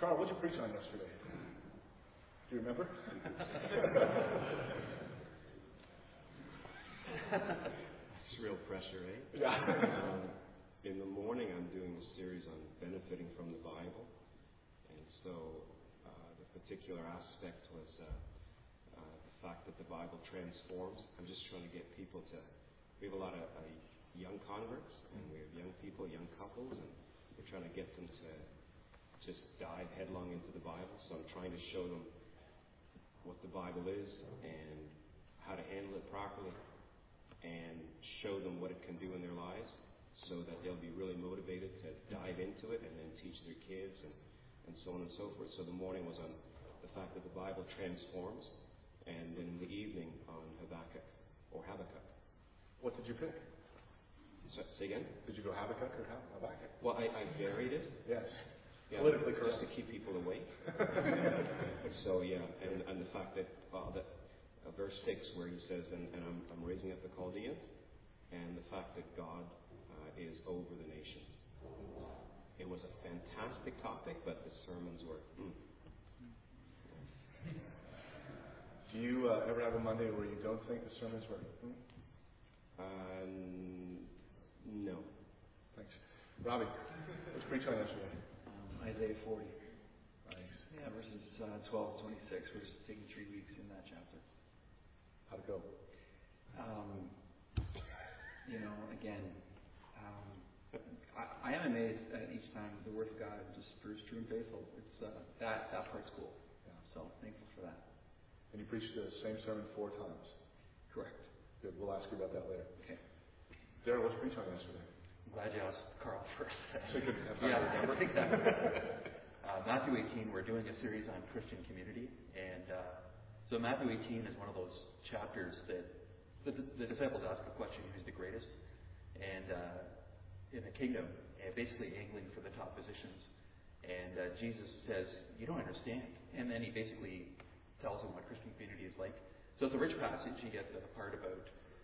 Carl, what did you preach on yesterday? Do you remember? It's real pressure, eh? Yeah. In the morning, I'm doing a series on benefiting from the Bible. And so the particular aspect was the fact that the Bible transforms. I'm just trying to get people to... We have a lot of young converts, and we have young people, young couples, and we're trying to get them to just dive headlong into the Bible. So I'm trying to show them what the Bible is and how to handle it properly, and show them what it can do in their lives so that they'll be really motivated to dive into it and then teach their kids and so on and so forth. So the morning was on the fact that the Bible transforms, and then in the evening on Habakkuk. What did you pick? Say again? Did you go Habakkuk or Habakkuk? Well, I varied it. Yes. Yeah, politically correct. Just to keep people awake. So yeah, and the fact that verse 6 where he says, and I'm raising up the Chaldeans, and the fact that God is over the nations. It was a fantastic topic, but the sermons were... Do you ever have a Monday where you don't think the sermons were... No. Thanks. Robbie, let's preach on yesterday. Isaiah 40. Nice. Yeah, verses 12 to 26. We're just taking 3 weeks in that chapter. How'd it go? Again, I am amazed at each time the Word of God just proves true and faithful. It's that part's cool. Yeah. So thankful for that. And you preached the same sermon 4 times. Correct. Good. We'll ask you about that later. Okay. Darryl, what's preach on yesterday? I'm glad you asked Carl first. So you could have time to remember? Exactly. Matthew 18, we're doing a series on Christian community. And so Matthew 18 is one of those chapters that the disciples ask a question, who's the greatest? And in the kingdom, basically angling for the top positions. And Jesus says, you don't understand. And then he basically tells them what Christian community is like. So it's a rich passage. You get the part about,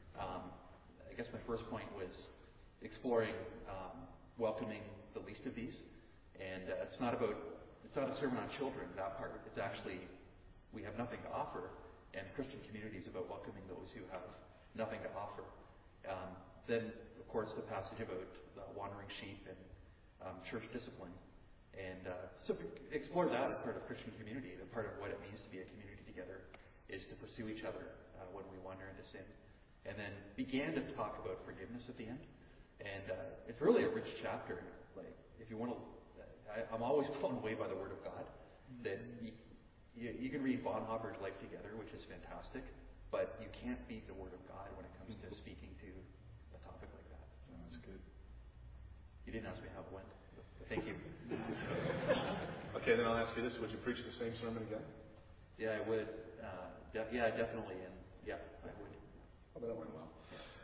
I guess my first point was exploring welcoming the least of these. And it's not a sermon on children, that part. It's actually, we have nothing to offer. And Christian community is about welcoming those who have nothing to offer. Then, of course, the passage about wandering sheep and church discipline. And so explore that as part of Christian community. And part of what it means to be a community together is to pursue each other when we wander into sin. And then began to talk about forgiveness at the end. And it's really a rich chapter. Like, if you want to, I'm always blown away by the Word of God. That you can read Bonhoeffer's Life Together, which is fantastic, but you can't beat the Word of God when it comes to speaking to a topic like that. Oh, that's good. You didn't ask me how it went. Thank you. Okay, then I'll ask you this. Would you preach the same sermon again? Yeah, I would. Definitely. And yeah, I would. Oh, that went well.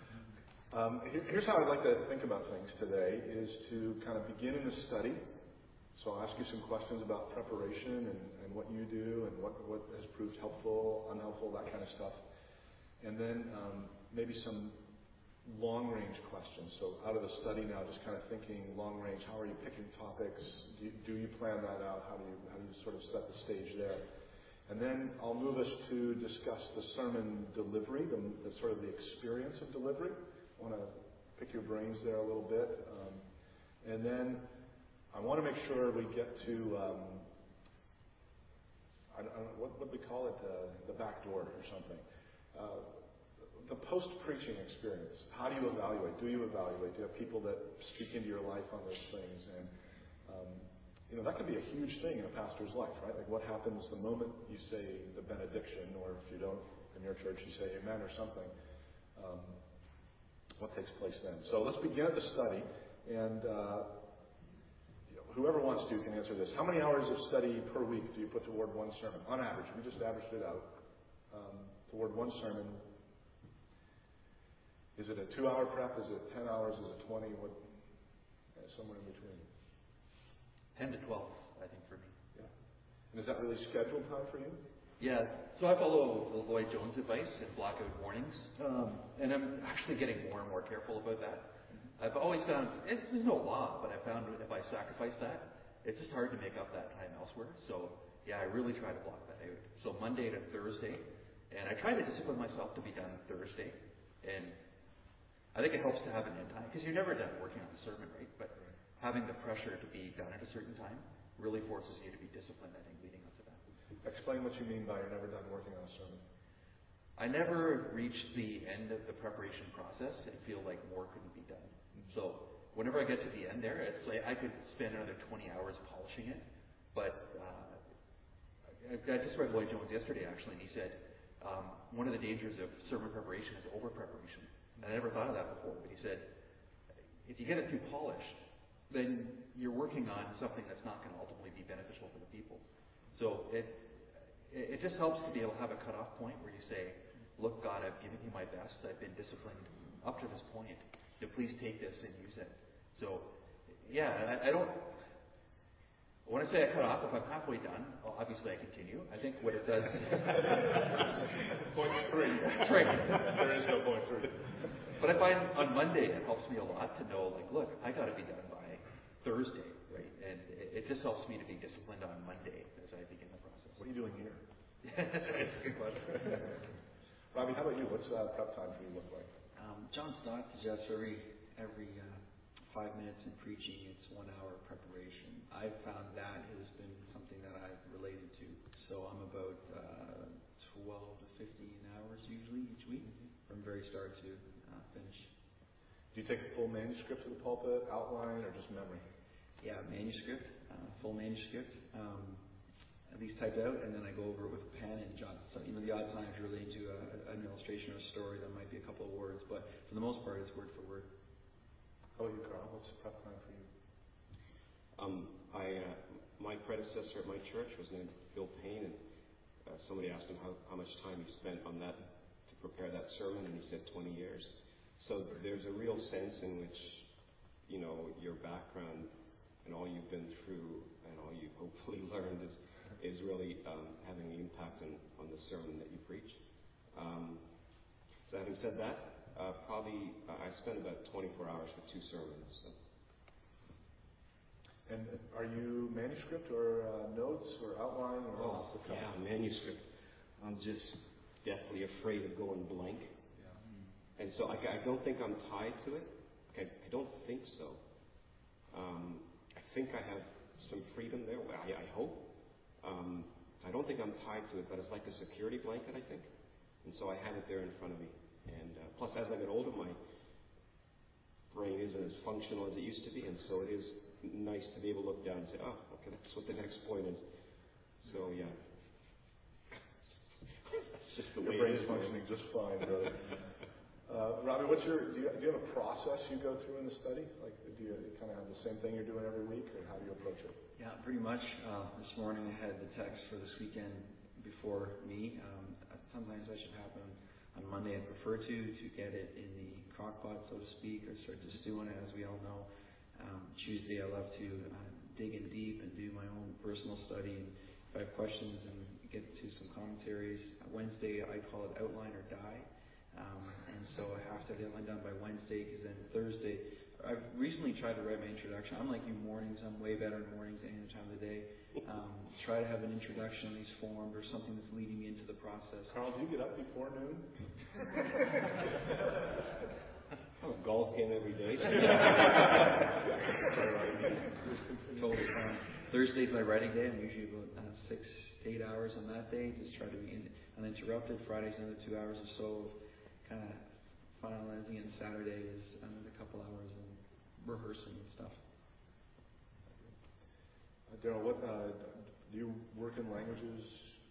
Here's how I'd like to think about things today, is to kind of begin in the study. So I'll ask you some questions about preparation and what you do and what has proved helpful, unhelpful, that kind of stuff. And then maybe some long-range questions. So out of the study now, just kind of thinking long-range, how are you picking topics? Do you plan that out? How do you sort of set the stage there? And then I'll move us to discuss the sermon delivery, the sort of the experience of delivery. I want to pick your brains there a little bit. And then I want to make sure we get to, I don't know, what we call it, the back door or something. The post-preaching experience. How do you evaluate? Do you evaluate? Do you have people that speak into your life on those things? And that can be a huge thing in a pastor's life, right? Like what happens the moment you say the benediction, or if you don't, in your church you say amen or something. What takes place then? So let's begin the study, and whoever wants to can answer this. How many hours of study per week do you put toward one sermon? On average, we just averaged it out. Toward one sermon. Is it a 2-hour prep? Is it 10 hours? Is it 20? Somewhere in between. 10 to 12, I think, for me. Yeah. And is that really scheduled time for you? Yeah. So I follow Lloyd Jones' advice and block out mornings. And I'm actually getting more and more careful about that. I've always found, there's no law, but I found if I sacrifice that, it's just hard to make up that time elsewhere. So yeah, I really try to block that out. So Monday to Thursday, and I try to discipline myself to be done Thursday. And I think it helps to have an end time, because you're never done working on the sermon, right? But having the pressure to be done at a certain time really forces you to be disciplined, I think, leading up to that. Explain what you mean by you're never done working on a sermon. I never reached the end of the preparation process and feel like more couldn't be done. So whenever I get to the end there, it's like I could spend another 20 hours polishing it. But I just read Lloyd Jones yesterday, actually, and he said one of the dangers of sermon preparation is over-preparation. And I never thought of that before, but he said if you get it too polished, then you're working on something that's not going to ultimately be beneficial for the people. So it just helps to be able to have a cutoff point where you say, look, God, I've given you my best. I've been disciplined up to this point. So please take this and use it. So, yeah, I don't... When I say I cut off, if I'm halfway done, obviously I continue. I think what it does... Point 3. Right. There is no point 3. But I find on Monday it helps me a lot to know, like, look, I got to be done by Thursday, right? And it just helps me to be disciplined on Monday as I begin the process. What are you doing here? That's a good question. Robbie, how about you? What's prep time for you look like? John Stott suggests every 5 minutes in preaching, it's 1 hour preparation. I've found that has been something that I've related to. So I'm about 12 to 15 hours usually each week, from very start to finish. Do you take a full manuscript to the pulpit, outline, or just memory? Yeah, manuscript, full manuscript. At least typed out, and then I go over it with a pen and jot. So, the odd times you're relating to an illustration or a story, there might be a couple of words, but for the most part, it's word for word. How about you, Carl? What's prep time for you? My predecessor at my church was named Phil Payne, and somebody asked him how much time he spent on that to prepare that sermon, and he said 20 years. So there's a real sense in which, your background and all you've been through and all you've hopefully learned is really having an impact on the sermon that you preach. So having said that, probably I spent about 24 hours for 2 sermons. So. And are you manuscript or notes or outline or off the cuff? Yeah, manuscript. I'm just deathly afraid of going blank. Yeah. And so I don't think I'm tied to it. I don't think so. I think I have some freedom there. I hope. I don't think I'm tied to it, but it's like a security blanket, I think. And so I have it there in front of me. And plus, as I get older, my brain isn't as functional as it used to be, and so it is nice to be able to look down and say, oh, okay, that's what the next point is. So, yeah. That's just the way Your brain's it is. functioning just fine, brother. Robbie, do you have a process you go through in the study? Like, do you kind of have the same thing you're doing every week, or how do you approach it? Yeah, pretty much. This morning I had the text for this weekend before me. Sometimes that should happen on Monday. I prefer to get it in the crock pot, so to speak, or start to stew in it, as we all know. Tuesday I love to dig in deep and do my own personal study, and if I have questions, and get to some commentaries. Wednesday I call it outline or die, and so I have to have the outline done by Wednesday, because then Thursday I've recently tried to write my introduction. Unlike you mornings, I'm way better in mornings than any time of the day. Try to have an introduction at least formed, or something that's leading me into the process. Carl, do you get up before noon? I have a golf game every day. Totally fine. Thursday's my writing day. I'm usually about 6 to 8 hours on that day. Just try to be uninterrupted. Friday's another 2 hours or so of kind of finalizing, and Saturday is another couple hours and rehearsing and stuff. Daryl, do you work in languages?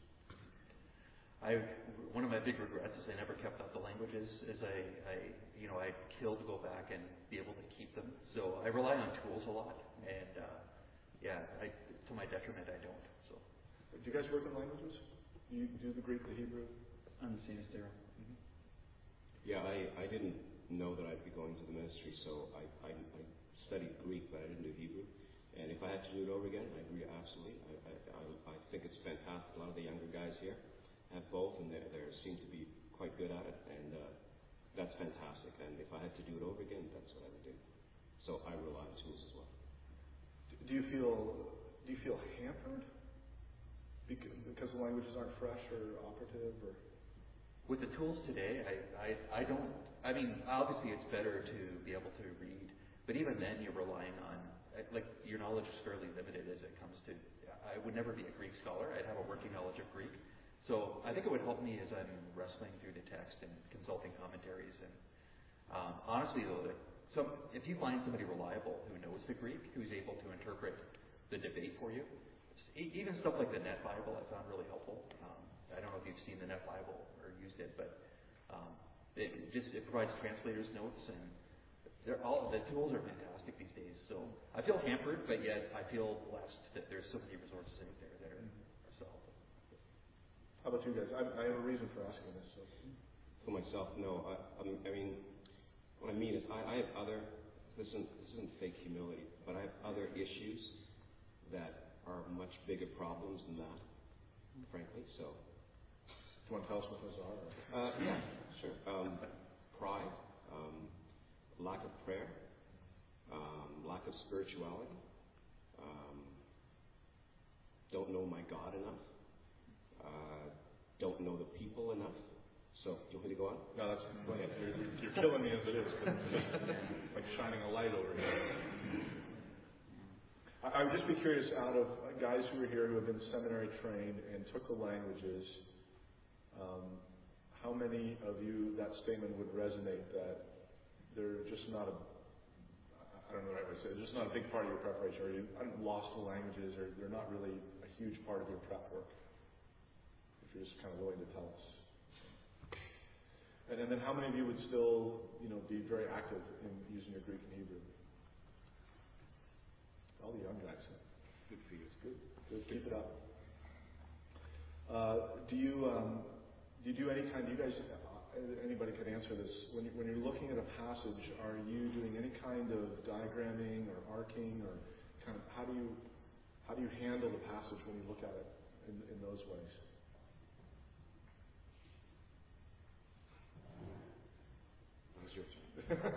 One of my big regrets is I never kept up the languages. I kill to go back and be able to keep them. So I rely on tools a lot, and to my detriment, I don't. So, do you guys work in languages? Do you do the Greek, the Hebrew? I'm the same as Daryl. Mm-hmm. Yeah, I didn't know that I'd be going to the ministry, so I studied Greek, but I didn't do Hebrew. And if I had to do it over again, I agree absolutely. I think it's fantastic. A lot of the younger guys here have both, and they seem to be quite good at it, and that's fantastic. And if I had to do it over again, that's what I would do. So I rely on tools as well. Do you feel do you feel hampered because the languages aren't fresh or operative? Or with the tools today, I don't. I mean, obviously it's better to be able to read, but even then you're relying on, like, your knowledge is fairly limited as it comes to. I would never be a Greek scholar. I'd have a working knowledge of Greek. So I think it would help me as I'm wrestling through the text and consulting commentaries. And honestly, though, if you find somebody reliable who knows the Greek, who's able to interpret the debate for you, even stuff like the Net Bible I found really helpful. I don't know if you've seen the Net Bible or used it, but it provides translators' notes, and the tools are fantastic these days. So I feel hampered, but yet I feel blessed that there's so many resources out there that are so helpful. How about you guys? I have a reason for asking this. So. For myself, no. I mean, what I mean is I have other. This isn't fake humility, but I have other issues that are much bigger problems than that, frankly. So. Do you want to tell us what those are? Yeah, sure. Pride, lack of prayer, lack of spirituality, don't know my God enough, don't know the people enough. So, do you want me to go on? No, that's you're killing me as it is. It's like shining a light over here. I would just be curious, out of guys who are here who have been seminary trained and took the languages, how many of you that statement would resonate that they're just not I don't know the right way to say it, they're just not a big part of your preparation, or you lost the languages, or they're not really a huge part of your prep work, if you're just kind of willing to tell us. And then how many of you would still, be very active in using your Greek and Hebrew? All the young guys. Good for you. It's good. Good. Keep it up. Do you do any kind? You guys, anybody could answer this. When you're looking at a passage, are you doing any kind of diagramming or arcing, or kind of how do you handle the passage when you look at it in those ways? That was your turn.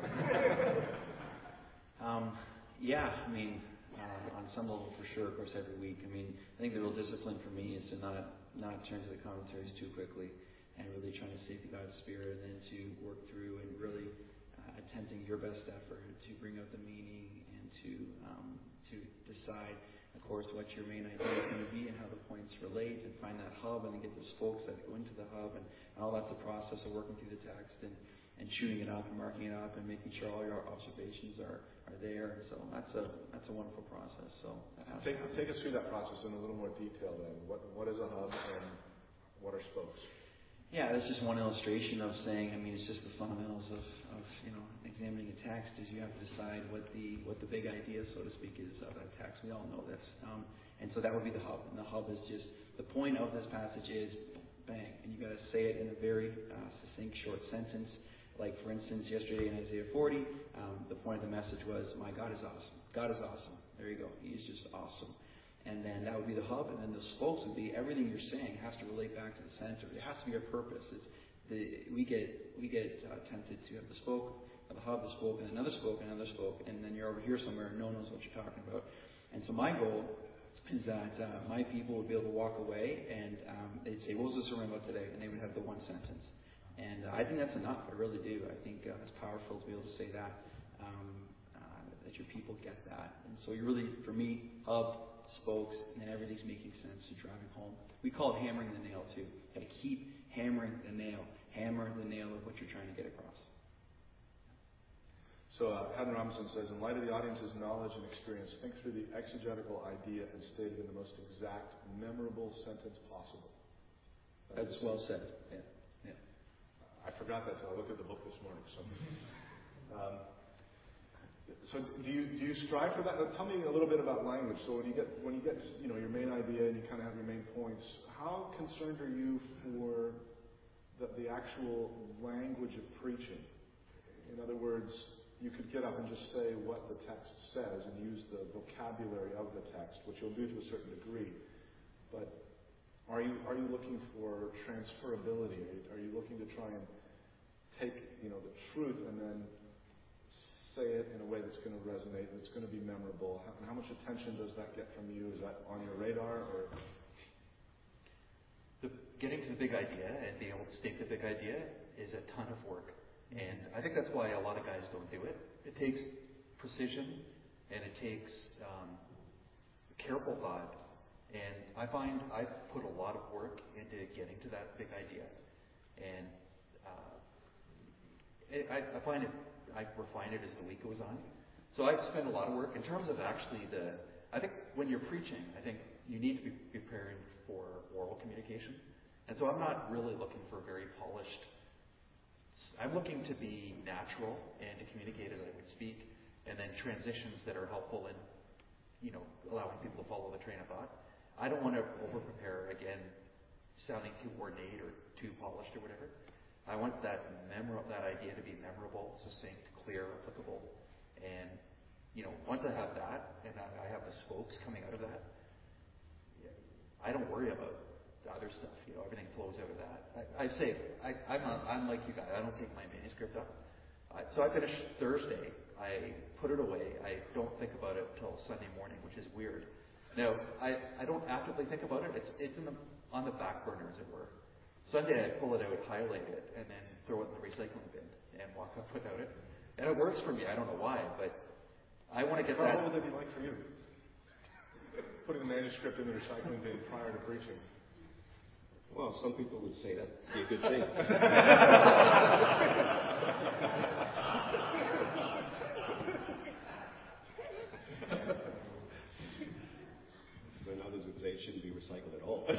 Yeah, I mean, on some level for sure, of course, every week. I mean, I think the real discipline for me is to not turn to the commentaries too quickly, and really trying to seek God's Spirit, and then to work through and really attempting your best effort to bring out the meaning and to decide, of course, what your main idea is going to be and how the points relate, and find that hub, and then get the spokes that go into the hub, and all that's the process of working through the text and chewing it up and marking it up and making sure all your observations are there. So that's a wonderful process. So take us through that process in a little more detail then. What is a hub and what are spokes? Yeah, that's just one illustration of saying, I mean, it's just the fundamentals of examining a text, is you have to decide what the big idea, so to speak, is of that text. We all know this. And so that would be the hub. And the hub is just, the point of this passage is bang. And you got to say it in a very succinct, short sentence. Like, for instance, yesterday in Isaiah 40, the point of the message was, my God is awesome. God is awesome. There you go. He is just awesome. And then that would be the hub, and then the spokes would be everything you're saying has to relate back to the center. It has to be a purpose. We get tempted to have the spoke, the hub, the spoke, and another spoke, and another spoke, and then you're over here somewhere and no one knows what you're talking about. And so my goal is that my people would be able to walk away and they'd say, what was the sermon about today? And they would have the one sentence. And I think that's enough. I really do. I think it's powerful to be able to say that your people get that. And so you really, for me, hub, spokes, and then everything's making sense and driving home. We call it hammering the nail too. You got to keep hammering the nail. Hammer the nail of what you're trying to get across. So Haddon Robinson says, in light of the audience's knowledge and experience, think through the exegetical idea and state it in the most exact, memorable sentence possible. That's well said. Yeah. I forgot that until I looked at the book this morning. So do you strive for that? Tell me a little bit about language. So when you get your main idea and you kind of have your main points, how concerned are you for the actual language of preaching? In other words, you could get up and just say what the text says and use the vocabulary of the text, which you'll do to a certain degree. But are you looking for transferability? Are you looking to try and take the truth and then say it in a way that's going to resonate, that's going to be memorable? How much attention does that get from you? Is that on your radar, or? Getting to the big idea and being able to state the big idea is a ton of work. And I think that's why a lot of guys don't do it. It takes precision, and it takes careful thought. And I find I've put a lot of work into getting to that big idea. And I find it, I refine it as the week goes on. So I spend a lot of work in terms of actually I think when you're preaching, I think you need to be preparing for oral communication. And so I'm not really looking for very polished. I'm looking to be natural and to communicate as I would speak, and then transitions that are helpful in, allowing people to follow the train of thought. I don't want to over-prepare, again, sounding too ornate or too polished or whatever. I want that idea to be memorable, succinct, clear, applicable. And, once I have that, and I have the spokes coming out of that, I don't worry about the other stuff. Everything flows out of that. I'm like you guys. I don't take my manuscript up. So I finish Thursday. I put it away. I don't think about it till Sunday morning, which is weird. Now, I don't actively think about it. It's on the back burner, as it were. Sunday, I pull it out, highlight it, and then throw it in the recycling bin and walk up without it. And it works for me. I don't know why, but I want to get that. What would that be like for you? Putting the manuscript in the recycling bin prior to preaching. Well, some people would say that'd be a good thing. Then others would say it shouldn't be recycled at all.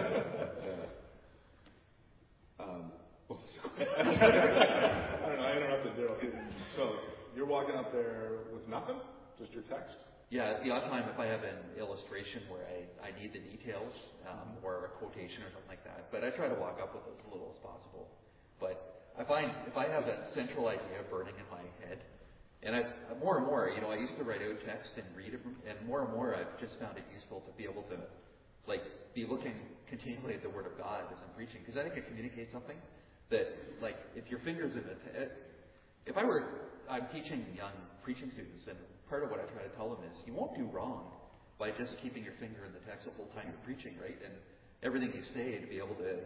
What was the question? I don't know, I interrupted Daryl. So, you're walking up there with nothing? Just your text? Yeah, at the odd time if I have an illustration where I need the details or a quotation or something like that. But I try to walk up with as little as possible. But I find if I have that central idea burning in my head, and more and more, I used to write out text and read it, and more I've just found it useful to be able to be looking continually at the Word of God as I'm preaching, because I think it communicates something that, if your finger's in it, I'm teaching young preaching students, and part of what I try to tell them is you won't do wrong by just keeping your finger in the text the whole time you're preaching, right? And everything you say to be able to,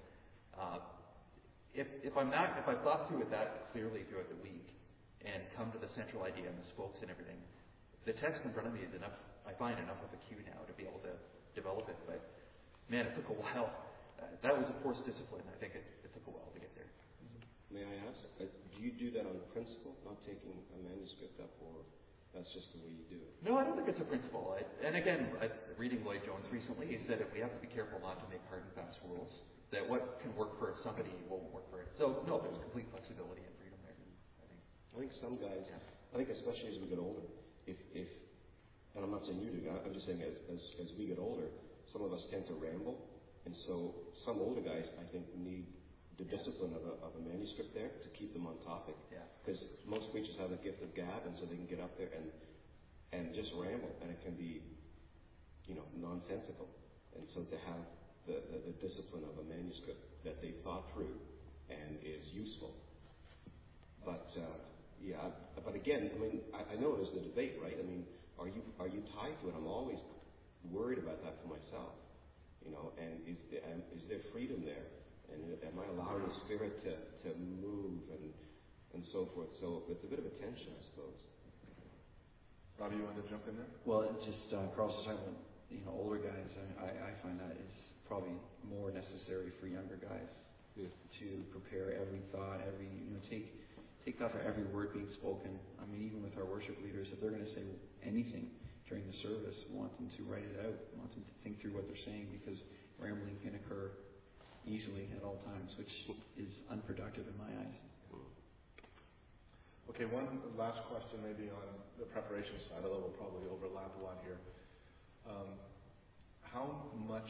if I've thought through it that clearly throughout the week and come to the central idea and the spokes and everything, the text in front of me is enough. I find enough of a cue now to be able to develop it. But man, it took a while. That was a forced discipline. I think it took a while to get there. May I ask, do you do that on principle, not taking a manuscript up, or that's just the way you do it? No, I don't think it's a principle. And again, reading Lloyd Jones recently, he said that we have to be careful not to make hard and fast rules. That what can work for somebody won't work for it. So no, there's complete flexibility and freedom there. I think some guys, I think especially as we get older, if and I'm not saying you do, I'm just saying as we get older, some of us tend to ramble, and so some older guys, I think, need the discipline of a manuscript there to keep them on topic. Because most preachers have a gift of gab, and so they can get up there and just ramble, and it can be, nonsensical. And so to have the discipline of a manuscript that they thought through and is useful. But but again, I know there's the debate, right? Are you tied to it? I'm always worried about that for myself, and is there freedom there? And am I allowing the Spirit to move and so forth? So it's a bit of a tension, I suppose. Robbie, you want to jump in there? Well, just Carl's talking about older guys. I find that is probably more necessary for younger guys to prepare every thought, take thought for every word being spoken. Even with our worship leaders, if they're going to say anything during the service, we want them to write it out. We want them to think through what they're saying, because rambling can occur easily at all times, which is unproductive in my eyes. Okay, one last question maybe on the preparation side, although we'll probably overlap a lot here. How much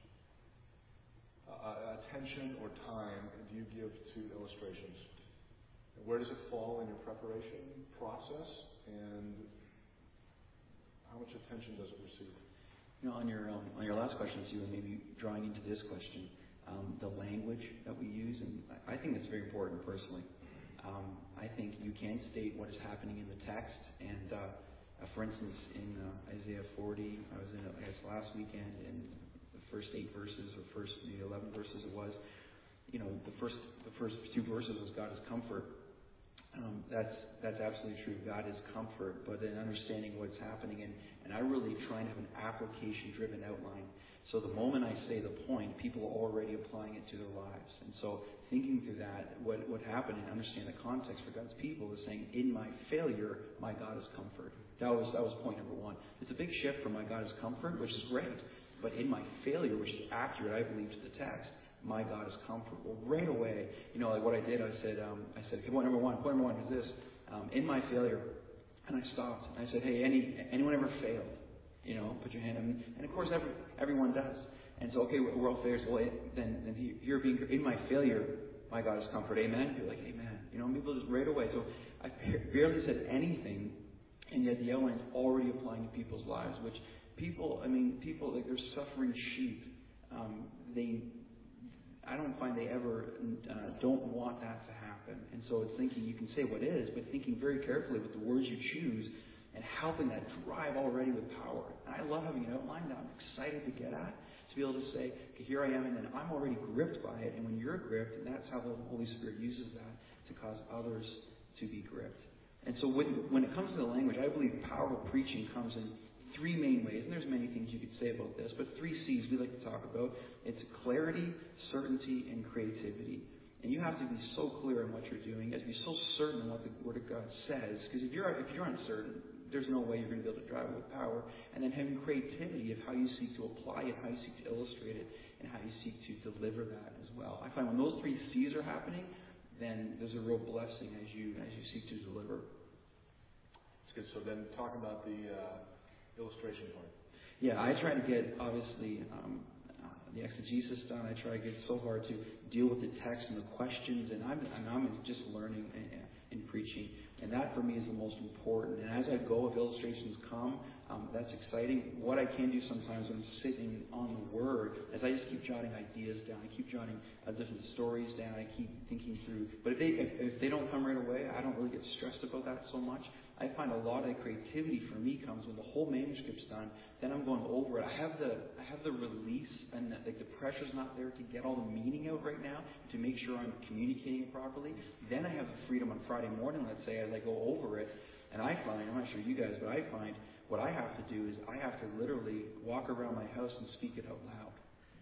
attention or time do you give to illustrations? Where does it fall in your preparation process, and how much attention does it receive? On your last question too, and maybe drawing into this question, the language that we use, and I think it's very important personally. I think you can state what is happening in the text. And for instance, in Isaiah 40, I was in it, I guess, last weekend, and the first 8 verses, or first maybe 11 verses it was, the first 2 verses was God is comfort. That's absolutely true. God is comfort, but then understanding what's happening, and I really try and have an application-driven outline. So the moment I say the point, people are already applying it to their lives. And so thinking through that, what happened, and understand the context for God's people is saying, in my failure, my God is comfort. That was point number 1. It's a big shift from my God is comfort, which is great, but in my failure, which is accurate, I believe, to the text, my God is comfort. Well, right away, like what I did, I said, okay, point number one is this. In my failure, and I stopped, and I said, hey, anyone ever failed? Put your hand up. And of course, everyone does. And so, okay, we're all failures. Well, then here being in my failure, my God is comfort. Amen? You're like, amen. People just right away. So I barely said anything, and yet the outline's already applying to people's lives, which people, like they're suffering sheep. I don't find they ever don't want that to happen. And so it's thinking, you can say what is, but thinking very carefully with the words you choose and helping that drive already with power. And I love having an outline that I'm excited to get at, to be able to say, okay, here I am, and then I'm already gripped by it. And when you're gripped, and that's how the Holy Spirit uses that to cause others to be gripped. And so when it comes to the language, I believe powerful preaching comes in 3 main ways, and there's many things you could say about this, but 3 C's we like to talk about. It's clarity, certainty, and creativity. And you have to be so clear in what you're doing. You have to be so certain in what the Word of God says, because if you're uncertain, there's no way you're going to be able to drive it with power. And then having creativity of how you seek to apply it, how you seek to illustrate it, and how you seek to deliver that as well. I find when those 3 C's are happening, then there's a real blessing as you seek to deliver. That's good. So then talk about the illustration part. Yeah, I try to get, obviously, the exegesis done. I try to get so hard to deal with the text and the questions, and I'm just learning and preaching. And that for me is the most important. And as I go, if illustrations come, that's exciting. What I can do sometimes when I'm sitting on the Word is I just keep jotting ideas down. I keep jotting different stories down. I keep thinking through. But if they don't come right away, I don't really get stressed about that so much. I find a lot of the creativity for me comes when the whole manuscript's done. Then I'm going over it. I have the release, and the pressure's not there to get all the meaning out right now, to make sure I'm communicating it properly. Then I have the freedom on Friday morning, let's say, as I go over it. And I find, I'm not sure you guys, but I find what I have to do is I have to literally walk around my house and speak it out loud.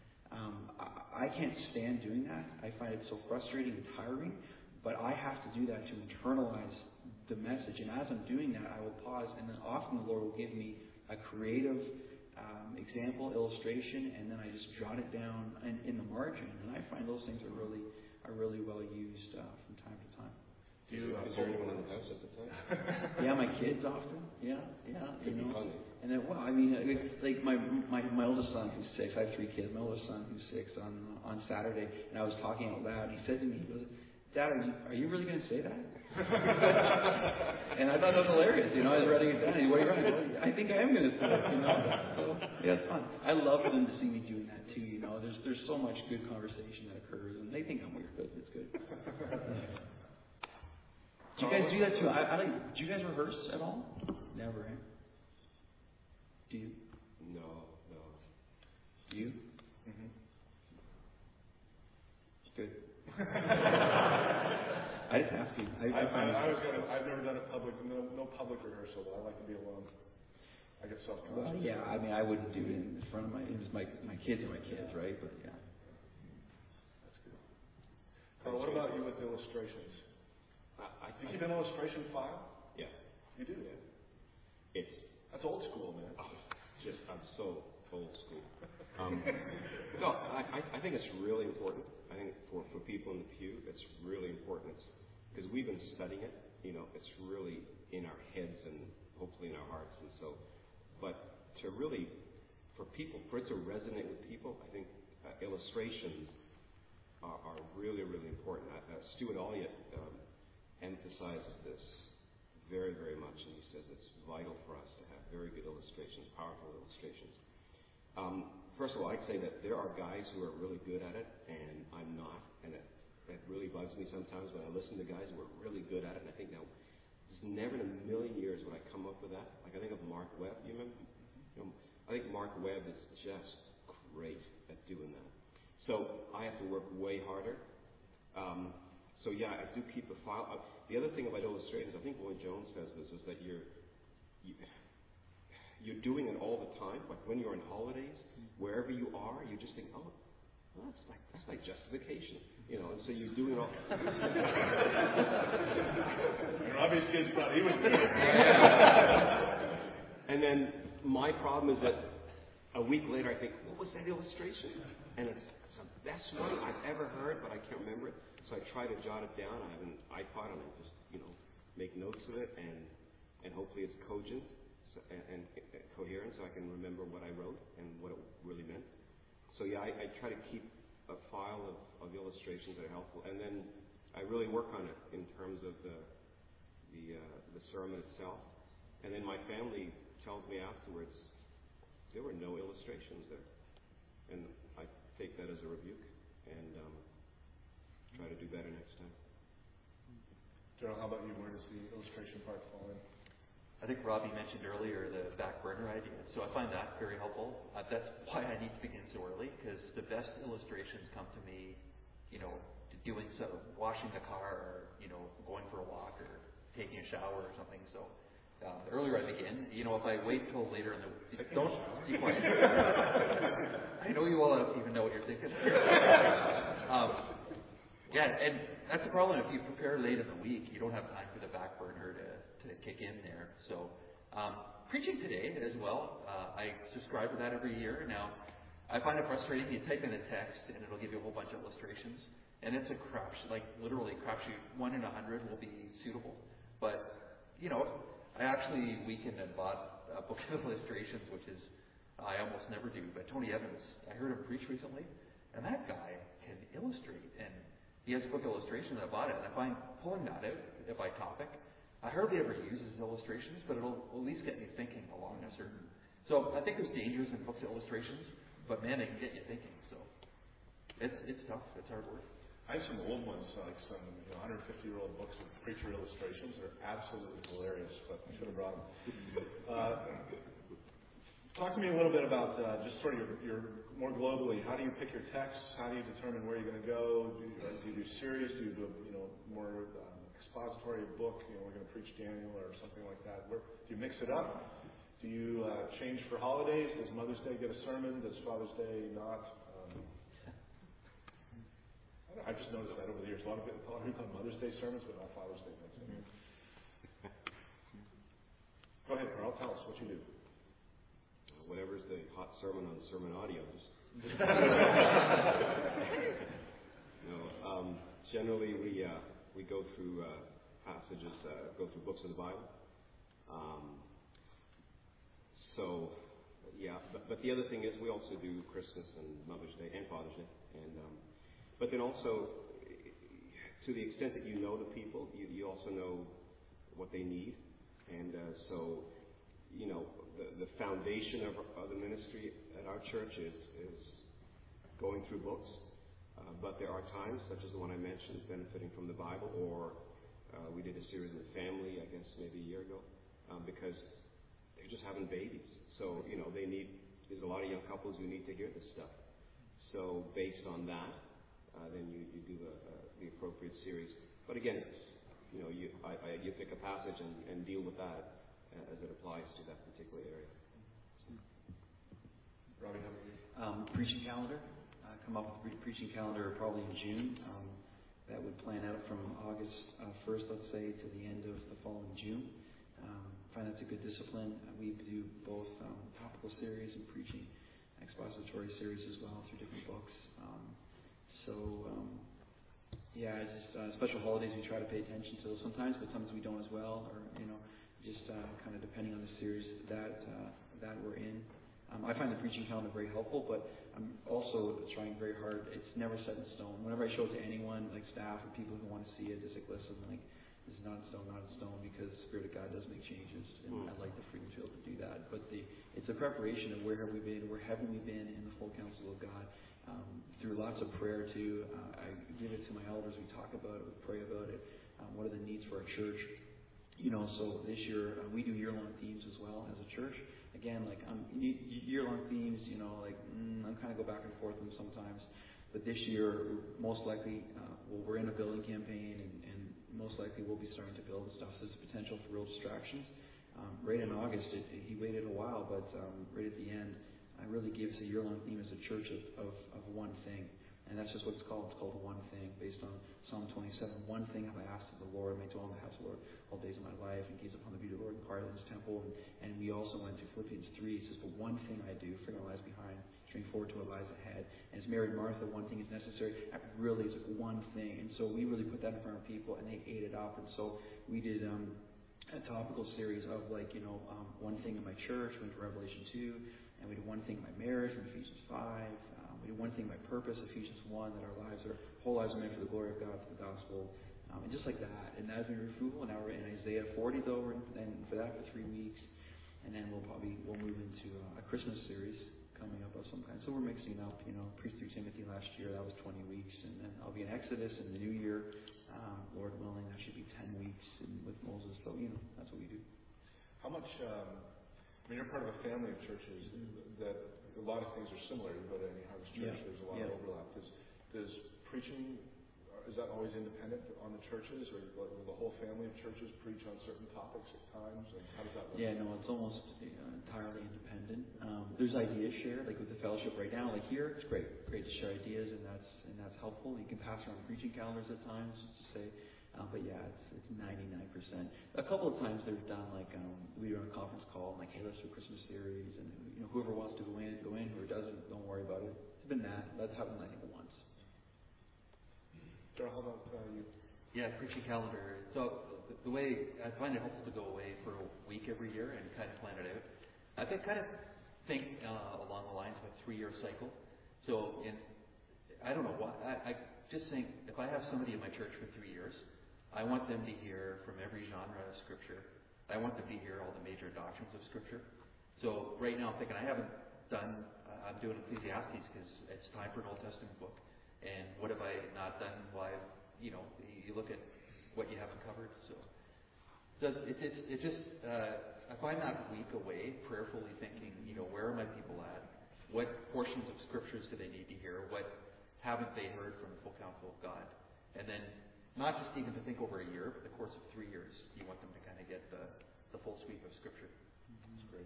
I can't stand doing that. I find it so frustrating and tiring, but I have to do that to internalize the message. And as I'm doing that, I will pause, and then often the Lord will give me a creative example, illustration, and then I just jot it down in the margin. And I find those things are really well used from time to time. Is there anyone in the house at the time? Yeah, my kids often. Yeah. Could be funny. And then, like my oldest son who's 6. I have 3 kids. My oldest son who's 6 on Saturday, and I was talking out loud. He said to me, he goes, "Dad, are you really going to say that?" And I thought that was hilarious. I was writing it down. And what are you writing? Well, I think I am going to say it. So yeah, it's fun. I love them to see me doing that too. There's so much good conversation that occurs, and they think I'm weird, but it's good. Do you guys do that too? Do you guys rehearse at all? Never, eh? Do you? No. Do you? Mm-hmm. Good. I just have to. I've never done no public rehearsal, but I like to be alone. I get self-conscious. Well, yeah. I wouldn't do it in front of my kids are my kids, right? But yeah. That's good. Carl, what about you with illustrations? Do you keep an illustration file? Yeah. You do? Yeah. That's old school, man. I'm so old school. No, I think it's really important. I think for people in the pew, it's really important. It's because we've been studying it. It's really in our heads and hopefully in our hearts. And so, but for it to resonate with people, I think illustrations are really, really important. Stuart Elliott emphasizes this very, very much, and he says it's vital for us to have very good illustrations, powerful illustrations. First of all, I'd say that there are guys who are really good at it, and I'm not, and that really bugs me sometimes when I listen to guys who are really good at it, and I think now, just never in a million years would I come up with that. Like I think of Mark Webb, you remember? I think Mark Webb is just great at doing that. So I have to work way harder. So yeah, I do keep a file. The other thing about illustrations, I think Lloyd Jones says this, is that you're doing it all the time. Like when you're on holidays, wherever you are, you just think, oh, well, that's like justification, and so you're doing all. Robbie's kids thought he was doing it. And then my problem is that a week later I think, what was that illustration? And it's the best one I've ever heard, but I can't remember it. So I try to jot it down. I have an iPod and I just, make notes of it, and hopefully it's cogent and coherent, so I can remember what I wrote and what it really meant. So yeah, I try to keep a file of illustrations that are helpful, and then I really work on it in terms of the sermon itself. And then my family tells me afterwards there were no illustrations there, and I take that as a rebuke and try to do better next time. Gerald, how about you? Where does the illustration part fall in? I think Robbie mentioned earlier the back burner idea, so I find that very helpful. That's why I need to begin so early, because the best illustrations come to me, doing so, washing the car, or going for a walk, or taking a shower or something. So the earlier I begin, if I wait till later in the week, don't be quiet. I know you all even know what you're thinking. Yeah, and that's the problem. If you prepare late in the week, you don't have time for the back burner to kick in there. So preaching today as well, I subscribe to that every year. Now, I find it frustrating. You type in a text and it'll give you a whole bunch of illustrations, and it's a crapshoot, like literally crapshoot. 1 in 100 will be suitable, but I actually weekend and bought a book of illustrations, which is I almost never do. But Tony Evans, I heard him preach recently, and that guy can illustrate, and he has a book of illustrations. I bought it, and I find pulling that out by topic, I hardly ever use his illustrations, but it'll at least get me thinking along a certain. So I think there's dangers in books of illustrations, but man, they can get you thinking. So it's tough. It's hard work. I have some old ones, like some 150-year-old books of preacher illustrations. They're absolutely hilarious, but I should have brought them. Talk to me a little bit about just sort of your more globally. How do you pick your texts? How do you determine where you're going to go? Do you do series? Do you do more expository book? We're going to preach Daniel or something like that. Do you mix it up? Do you change for holidays? Does Mother's Day get a sermon? Does Father's Day not? I've just noticed that over the years. A lot of people on Mother's Day sermons, but not Father's Day ones. Go ahead, Carl. Tell us what you do. Whatever's the hot sermon on sermon audio. Generally we go through passages, go through books of the Bible. But the other thing is we also do Christmas and Mother's Day and Father's Day, and but then also to the extent that you know the people, you also know what they need, and so the foundation of the ministry at our church is going through books, but there are times, such as the one I mentioned, benefiting from the Bible, or we did a series on family, I guess maybe a year ago, because they're just having babies. So, there's a lot of young couples who need to hear this stuff. So based on that, then you do the appropriate series. But again, it's, you pick a passage and deal with that as it applies to that particular area. Robbie, how about you? Preaching calendar. Come up with a preaching calendar probably in June. That would plan out from August 1st, let's say, to the end of the following June. Find that's a good discipline. We do both topical series and preaching expository series as well through different books. Special holidays we try to pay attention to sometimes, but sometimes we don't as well, or just kind of depending on the series that we're in. I find the preaching calendar very helpful, but I'm also trying very hard. It's never set in stone. Whenever I show it to anyone, like staff or people who want to see it, it's like, listen, like, this is not in stone, because the Spirit of God does make changes, and I like the freedom to be able to do that. But it's a preparation of where have we been, where haven't we been in the full counsel of God, through lots of prayer too. I give it to my elders. We talk about it. We pray about it. What are the needs for our church? So this year we do year-long themes as well as a church. Again, like year-long themes, I'm kind of go back and forth with them sometimes. But this year, most likely, we're in a building campaign, and most likely we'll be starting to build and stuff. So there's potential for real distractions. Right in August, he waited a while, but right at the end, I really gave us a year-long theme as a church of one thing. And that's just what it's called. It's called One Thing, based on Psalm 27. One thing have I asked of the Lord, may dwell in the house of the Lord all the days of my life, and gaze upon the beauty of the Lord, inquire in his temple. And we also went to Philippians 3. It says, but one thing I do, forgetting what lies behind, straining forward to what lies ahead. And as Mary and Martha, one thing is necessary. That really is one thing. And so we really put that in front of people, and they ate it up. And so we did a topical series of one thing in my church, went to Revelation 2, and we did one thing in my marriage from Ephesians 5. We did one thing in my purpose, Ephesians 1, that our whole lives are meant for the glory of God, for the gospel. And just like that. And that has been fruitful. And now we're in Isaiah 40, though, and for that for 3 weeks. And then we'll move into a Christmas series coming up of some kind. So we're mixing up, preached through Timothy last year. That was 20 weeks. And then I'll be in Exodus in the new year. Lord willing, that should be 10 weeks with Moses. So, that's what we do. How much, you're part of a family of churches that a lot of things are similar. You go to any Harvest Church, there's a lot of overlap. Does preaching, is that always independent on the churches, or will the whole family of churches preach on certain topics at times? And how does that work? Yeah, no, it's almost entirely independent. There's ideas shared, like with the fellowship right now. Like here, it's great to share ideas, and that's helpful. You can pass around preaching calendars at times to say, but yeah, it's 99%. A couple of times they've done we were on a conference call, and hey, let's do a Christmas series, and whoever wants to go in. Whoever doesn't, don't worry about it. It's been that's happened I think once. Darryl, how about you? Yeah, preaching calendar. So the way I find it helpful to go away for a week every year and kind of plan it out. I think along the lines of a 3-year cycle. So I don't know why. I just think if I have somebody in my church for 3 years, I want them to hear from every genre of Scripture. I want them to hear all the major doctrines of Scripture. So right now I'm thinking I'm doing Ecclesiastes because it's time for an Old Testament book. And what have I not done? Why, you look at what you haven't covered. So it just, I find that week away prayerfully thinking, where are my people at? What portions of Scriptures do they need to hear? What haven't they heard from the full counsel of God? And then not just even to think over a year, but the course of 3 years, you want them to kind of get the full sweep of Scripture. That's great.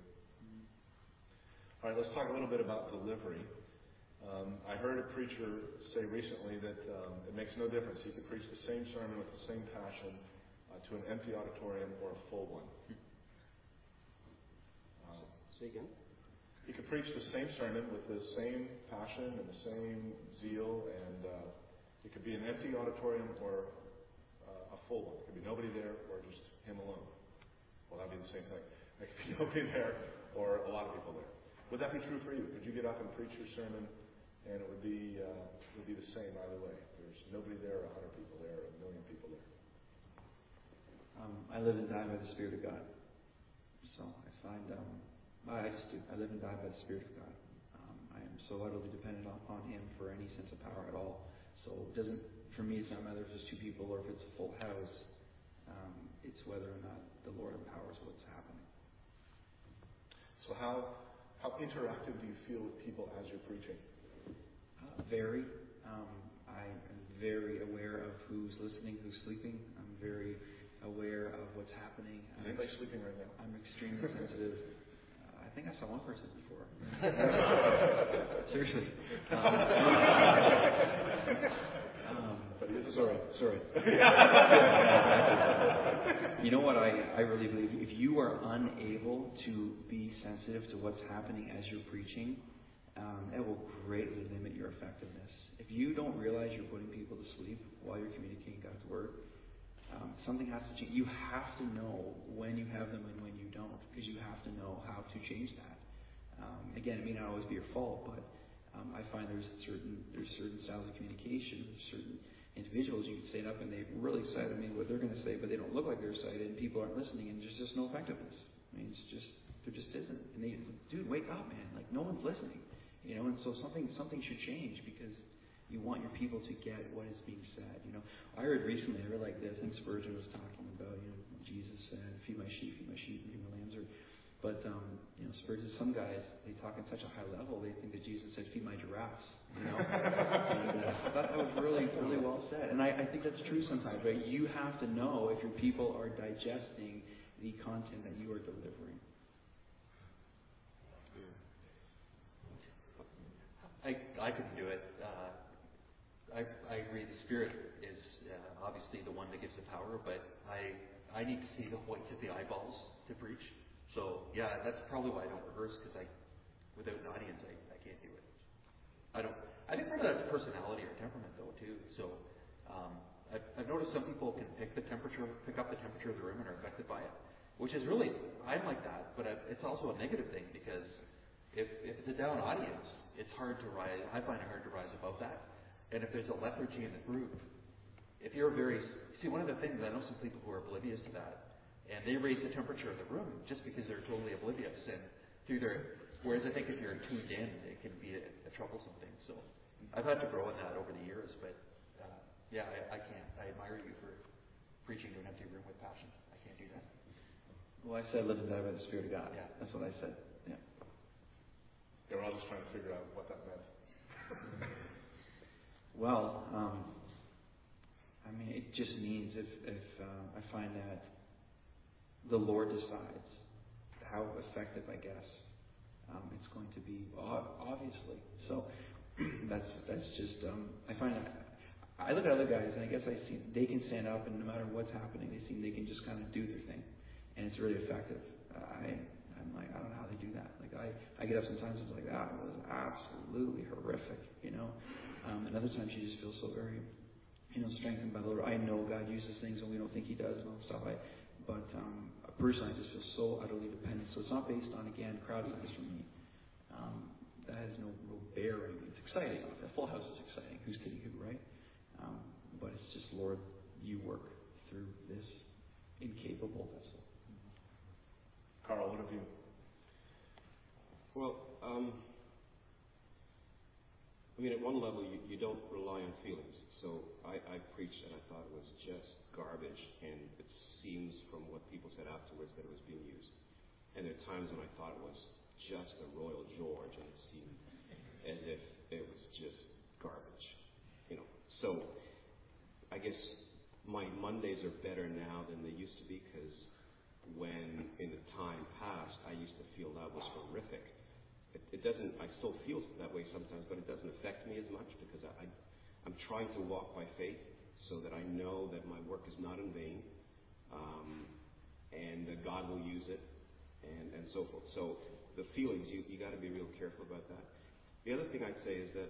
All right, let's talk a little bit about delivery. I heard a preacher say recently that it makes no difference. He could preach the same sermon with the same passion to an empty auditorium or a full one. Say again? He could preach the same sermon with the same passion and the same zeal, and it could be an empty auditorium or a full one. It could be nobody there or just him alone. Well, that'd be the same thing. It could be nobody there or a lot of people there. Would that be true for you? Could you get up and preach your sermon, and it would be the same either way? There's nobody there, 100 people there, 1 million people there. I live and die by the Spirit of God. So I find I just do. I live and die by the Spirit of God. I am so utterly dependent upon Him for any sense of power at all. So for me, it's not whether it's just 2 people or if it's a full house. It's whether or not the Lord empowers what's happening. So how interactive do you feel with people as you're preaching? Very. I am very aware of who's listening, who's sleeping. I'm very aware of what's happening. Is anybody sleeping right now? I'm extremely sensitive. I think I saw one person before. Seriously. Sorry. You know what I really believe? If you are unable to be sensitive to what's happening as you're preaching, it will greatly limit your effectiveness. If you don't realize you're putting people to sleep while you're communicating God's Word, something has to change. You have to know when you have them and when you don't, because you have to know how to change that. Again, it may not always be your fault, but I find there's certain styles of communication, there's certain individuals you can stand up and they're really excited. What they're going to say, but they don't look like they're excited, and people aren't listening, and there's just no effectiveness. There just isn't. And dude, wake up, man! No one's listening. And so something should change because you want your people to get what is being said. I heard recently, like this, I think Spurgeon was talking about, Jesus said, feed my sheep, and feed my lambs. But Spurgeon, some guys, they talk at such a high level, they think that Jesus said, feed my giraffes. And I thought that was really, really well said. And I think that's true sometimes, right? You have to know if your people are digesting the content that you are delivering. I couldn't do it. I agree. The Spirit is obviously the one that gives the power, but I need to see the whites of the eyeballs to preach. So yeah, that's probably why I don't rehearse, because without an audience, I can't do it. I think part of that's personality or temperament though too. So I've noticed some people can pick up the temperature of the room and are affected by it, which is really, I'm like that, but it's also a negative thing, because if it's a down audience, it's hard to rise. I find it hard to rise above that. And if there's a lethargy in the group, if you're one of the things, I know some people who are oblivious to that, and they raise the temperature of the room just because they're totally oblivious, and whereas I think if you're tuned in, it can be a troublesome thing. So I've had to grow in that over the years, but I can't. I admire you for preaching to an empty room with passion. I can't do that. Well, I said live and die by the Spirit of God. Yeah. That's what I said. Yeah. They were all just trying to figure out what that meant. Well, it just means if I find that the Lord decides how effective, I guess, it's going to be, obviously. So that's just I find that I look at other guys and I guess I see they can stand up and no matter what's happening, they can just kind of do their thing, and it's really effective. I'm like, I don't know how they do that. Like I get up sometimes and it's like, that was absolutely horrific, and other times you just feel so very, strengthened by the Lord. I know God uses things and we don't think He does and all that stuff. But personally, I just feel so utterly dependent. So it's not based on, again, crowd size for me. That has no real bearing. It's exciting. A full house is exciting. Who's kidding who, right? But it's just, Lord, you work through this incapable vessel. Carl, what have you? Well, at one level, you don't rely on feelings. So I preached and I thought it was just garbage, and it seems from what people said afterwards that it was being used. And there are times when I thought it was just a Royal George, and it seemed as if it was just garbage. So I guess my Mondays are better now than they used to be, because when in the time past I used to feel that was horrific. It doesn't. I still feel that way sometimes, but it doesn't affect me as much because I'm trying to walk by faith, so that I know that my work is not in vain, and that God will use it, and so forth. So the feelings, you got to be real careful about that. The other thing I'd say is that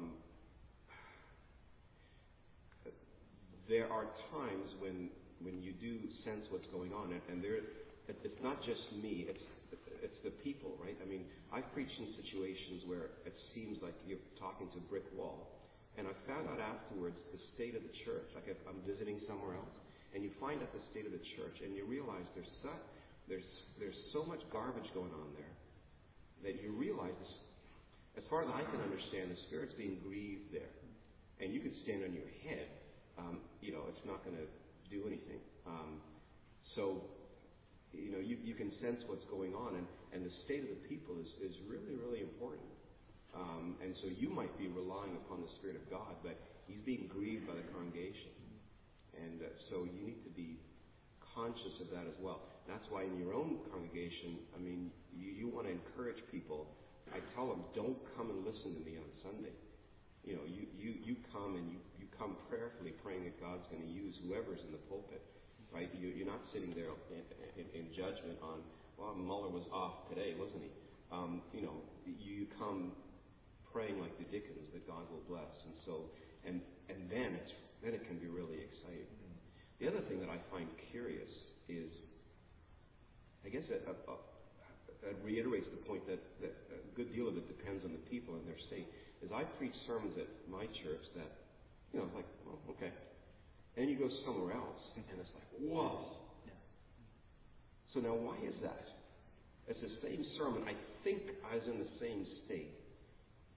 there are times when you do sense what's going on, and it's not just me, it's the people, right? I've preached in situations where it seems like you're talking to a brick wall, and I found out afterwards the state of the church. Like if I'm visiting somewhere else, and you find out the state of the church, and you realize there's so much garbage going on there that you realize, as far as I can understand, the Spirit's being grieved there, and you could stand on your head. It's not going to do anything. So you can sense what's going on, and the state of the people is really, really important. And so you might be relying upon the Spirit of God, but He's being grieved by the congregation. And so you need to be conscious of that as well. That's why in your own congregation, you want to encourage people. I tell them, don't come and listen to me on Sunday. You come and you come prayerfully praying that God's going to use whoever's in the pulpit. Right? You're not sitting there in judgment on, well, Muller was off today, wasn't he? You come praying like the Dickens that God will bless, and then it can be really exciting. The other thing that I find curious is, I guess it reiterates the point that a good deal of it depends on the people and their state. Is I preach sermons at my church that, it's like, well, okay. And you go somewhere else, and it's like, whoa. Yeah. So now why is that? It's the same sermon. I think I was in the same state.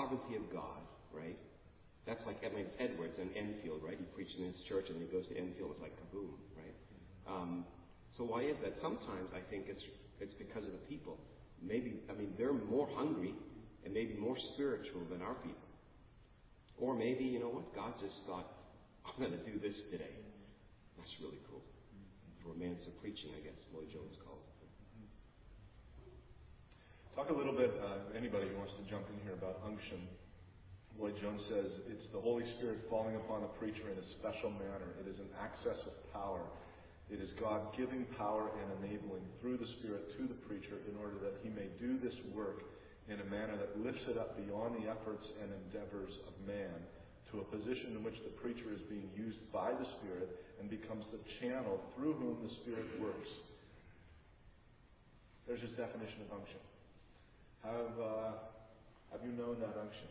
sovereignty of God, right? That's like Edwards and Enfield, right? He preached in his church and he goes to Enfield, it's like kaboom, right? So why is that? Sometimes I think it's because of the people. They're more hungry and maybe more spiritual than our people. Or maybe, you know what, God just thought, I'm going to do this today. That's really cool. Romance of preaching, I guess Lloyd Jones called it. Talk a little bit, anybody who wants to jump in here, about unction. Lloyd Jones says it's the Holy Spirit falling upon a preacher in a special manner. It is an access of power. It is God giving power and enabling through the Spirit to the preacher in order that he may do this work in a manner that lifts it up beyond the efforts and endeavors of man to a position in which the preacher is being used by the Spirit and becomes the channel through whom the Spirit works. There's his definition of unction. Have you known that unction?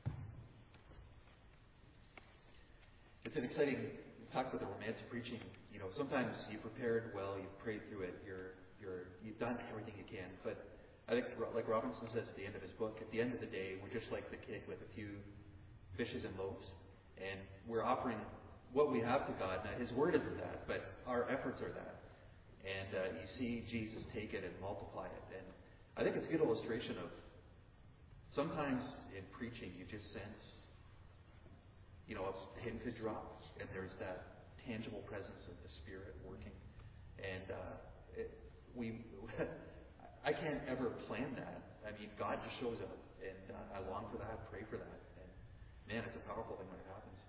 It's an exciting talk about the romance of preaching. You know, sometimes you prepared well, you've prayed through it, you've done everything you can. But I think, like Robinson says at the end of his book, at the end of the day, we're just like the kid with a few fishes and loaves, and we're offering what we have to God. Now, His Word isn't that, but our efforts are that. And you see Jesus take it and multiply it. And I think it's a good illustration of sometimes in preaching you just sense, a pin could drop, and there's that tangible presence of the Spirit working. And I can't ever plan that. I mean, God just shows up, and I long for that, pray for that. And man, it's a powerful thing when it happens.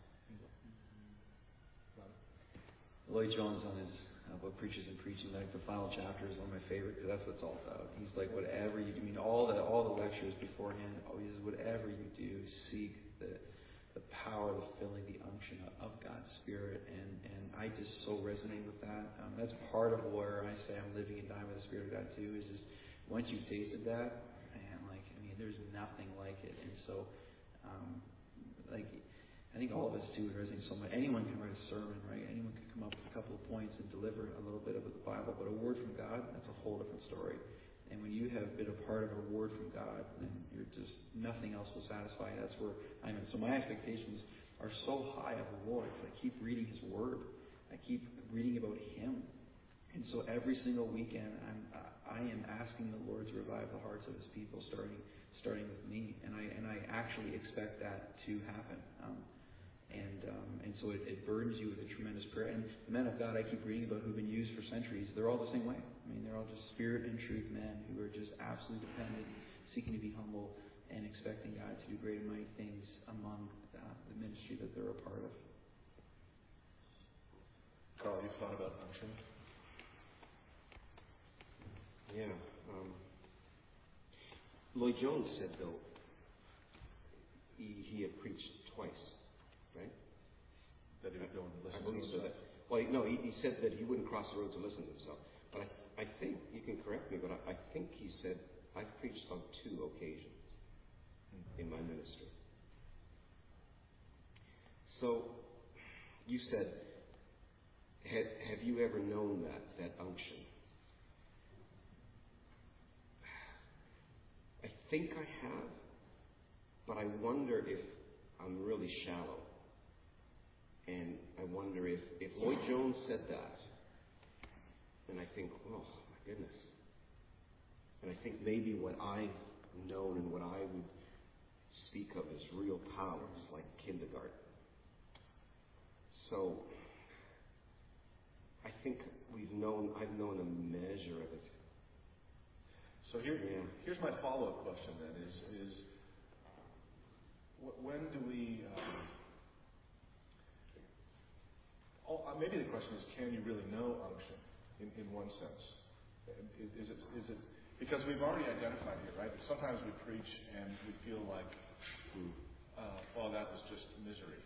Lloyd Jones on his book Preachers and Preaching, like the final chapter is one of my favorite because that's what it's all about. He's like, whatever you do, all the lectures beforehand, always whatever you do, seek the power, the filling, the unction of God's Spirit, and I just so resonate with that. That's part of where I say I'm living and dying with the Spirit of God too. Is just once you've tasted that, man, there's nothing like it. And so, I think all of us too would resonate so much. Anyone can write a sermon, right? Anyone can come up with a couple of points and deliver a little bit of the Bible, but a word from God, that's a whole different story. And when you have been a part of a word from God, then you're just, nothing else will satisfy. That's where I'm at. So my expectations are so high of the Lord. I keep reading His Word. I keep reading about Him. And so every single weekend, I am asking the Lord to revive the hearts of His people, starting with me. And I actually expect that to happen. And so it burdens you with a tremendous prayer. And the men of God I keep reading about who've been used for centuries, they're all the same way. They're all just spirit and truth men who are just absolutely dependent, seeking to be humble, and expecting God to do great and mighty things among the ministry that they're a part of. Carl, you've thought about unction? Yeah. Lloyd Jones said, though, he had preached twice, right? That he would go and listen to himself. Well, no, he said that he wouldn't cross the road to listen to himself. But I think, you can correct me, but I think he said, I've preached on 2 occasions in my ministry. So, you said, have you ever known that unction? I think I have, but I wonder if I'm really shallow. And I wonder if Lloyd Jones said that, and I think, oh my goodness. And I think maybe what I've known and what I would speak of as real powers, like kindergarten. So I think I've known a measure of it. So here's my follow-up question then: is when do we? Maybe the question is, can you really know unction in one sense? Is it because we've already identified here, right? Sometimes we preach and we feel like, well, that was just misery.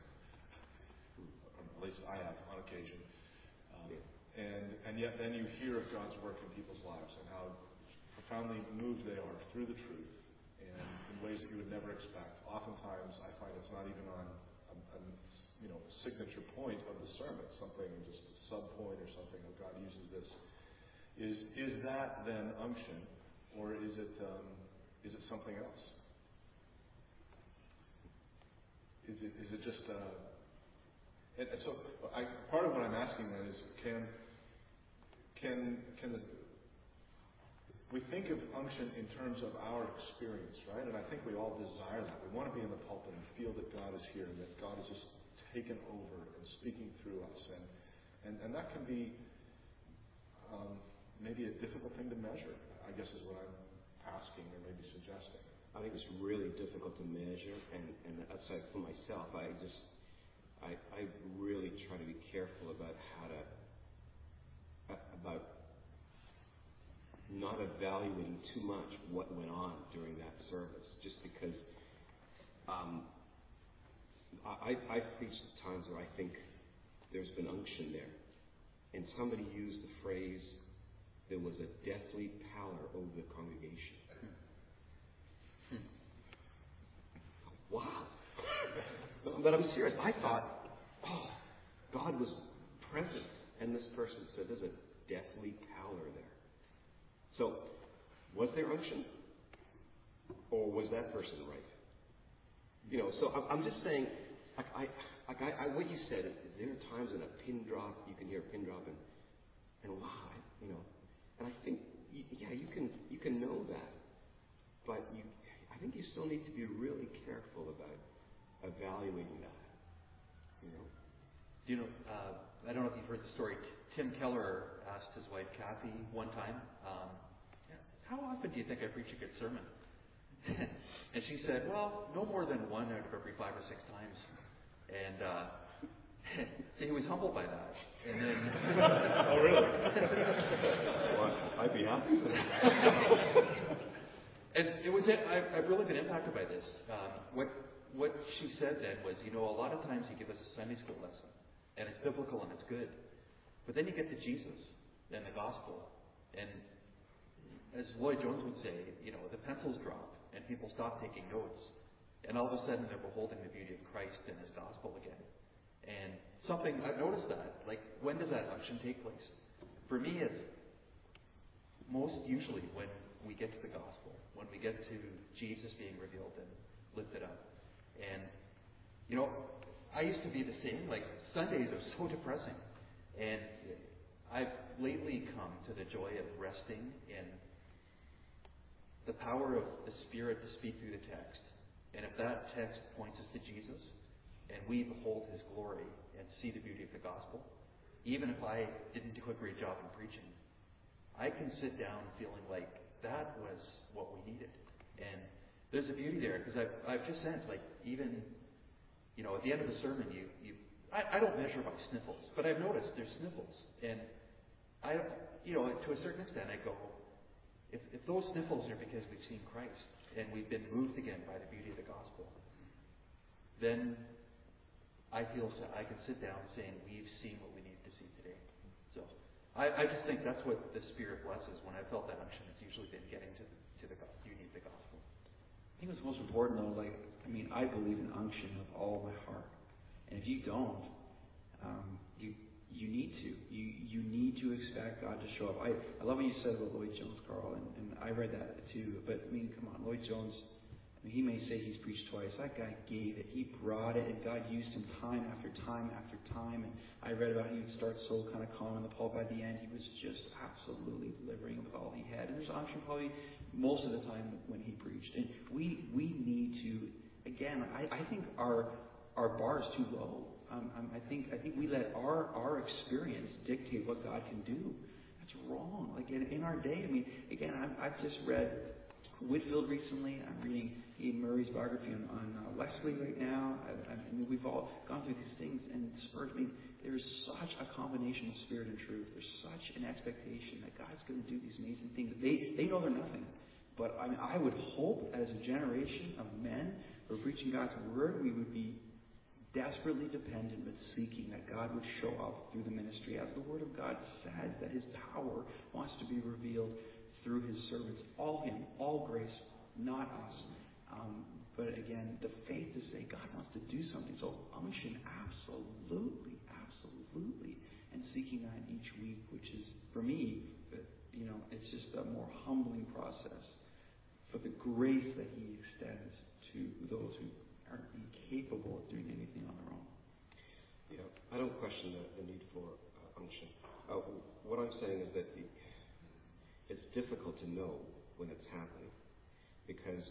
Or at least I have on occasion. And yet then you hear of God's work in people's lives and how profoundly moved they are through the truth and in ways that you would never expect. Oftentimes I find it's not even on a signature point of the sermon, something just a sub-point or something, how God uses this. Is that then unction, or is it something else? is it just? And so, part of what I'm asking then is, we think of unction in terms of our experience, right? And I think we all desire that. We want to be in the pulpit and feel that God is here, and that God has just taken over and speaking through us, and that can be maybe a difficult thing to measure, I guess is what I'm asking or maybe suggesting. I think it's really difficult to measure, and aside for myself, I really try to be careful about about not evaluating too much what went on during that service, just because I've preached at times where I think there's been unction there, and somebody used the phrase, there was a deathly pallor over the congregation. Wow. But I'm serious. I thought, God was present, and this person said there's a deathly pallor there. So, was there unction? Or was that person right? So I'm just saying, what you said, there are times when a pin drop, you can hear a pin drop, and wow, and I think, you can know that, but I think you still need to be really careful about evaluating that. I don't know if you've heard the story. Tim Keller asked his wife Kathy one time, how often do you think I preach a good sermon? And she said, well, no more than 1 out of every 5 or 6 times. And so he was humbled by that. And then, oh, really? Well, I'd be happy with that. And I've really been impacted by this. What she said then was, a lot of times you give us a Sunday school lesson, and it's biblical and it's good. But then you get to Jesus and the gospel, and as Lloyd Jones would say, the pencils drop and people stop taking notes, and all of a sudden they're beholding the beauty of Christ and His gospel again. And something I've noticed that, like, when does that unction take place? For me, it's most usually when we get to the gospel, when we get to Jesus being revealed and lifted up. And I used to be the same. Like, Sundays are so depressing, and I've lately come to the joy of resting in the power of the Spirit to speak through the text. And if that text points us to Jesus, and we behold His glory and see the beauty of the gospel, even if I didn't do a great job in preaching, I can sit down feeling like that was what we needed. And there's a beauty there, because I've just sensed, like, even, at the end of the sermon, I don't measure by sniffles, but I've noticed there's sniffles. And to a certain extent, I go, if those sniffles are because we've seen Christ and we've been moved again by the beauty of the gospel, then I feel I can sit down saying we've seen what we need to see today. So I just think that's what the Spirit blesses. When I felt that unction, it's usually been getting to the beauty of the gospel. I think what's most important though, I believe in unction with all my heart, and if you don't, you need to. You need to expect God to show up. I love what you said about Lloyd Jones, Carl, and I read that too. But come on, Lloyd Jones. He may say he's preached twice. That guy gave it. He brought it, and God used him time after time after time. And I read about how he would start so kind of calm in the pulpit. By the end, he was just absolutely delivering with all he had. And there's unction probably most of the time when he preached. And we need to, again, I think our bar is too low. I think we let our experience dictate what God can do. That's wrong. Like in our day, again, I've just read Whitefield recently. I'm reading Ian Murray's biography on Wesley right now. We've all gone through these things, and Spurgeon. There's such a combination of spirit and truth. There's such an expectation that God's going to do these amazing things. They know they're nothing, but I would hope as a generation of men who are preaching God's word, we would be desperately dependent but seeking that God would show up through the ministry, as the Word of God says, that His power wants to be revealed through His servants. All Him, all grace, not us. But again, the faith to say God wants to do something. So unction, absolutely, and seeking that each week, which is, for me, it's just a more humbling process for the grace that He extends to those who are incapable of doing anything question the need for unction. What I'm saying is that it's difficult to know when it's happening, because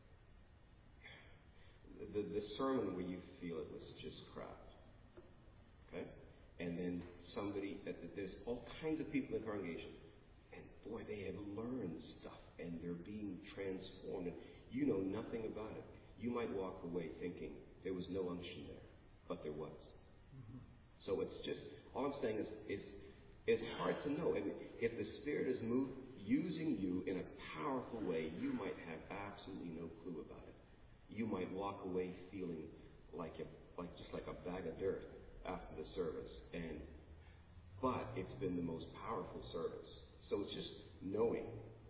the sermon where you feel it was just crap, okay? And then there's all kinds of people in the congregation, and boy, they have learned stuff, and they're being transformed, and you know nothing about it. You might walk away thinking there was no unction there, but there was. Mm-hmm. So it's just, all I'm saying is it's hard to know. I mean, if the Spirit is using you in a powerful way, you might have absolutely no clue about it. You might walk away feeling like a bag of dirt after the service, but it's been the most powerful service. So it's just knowing.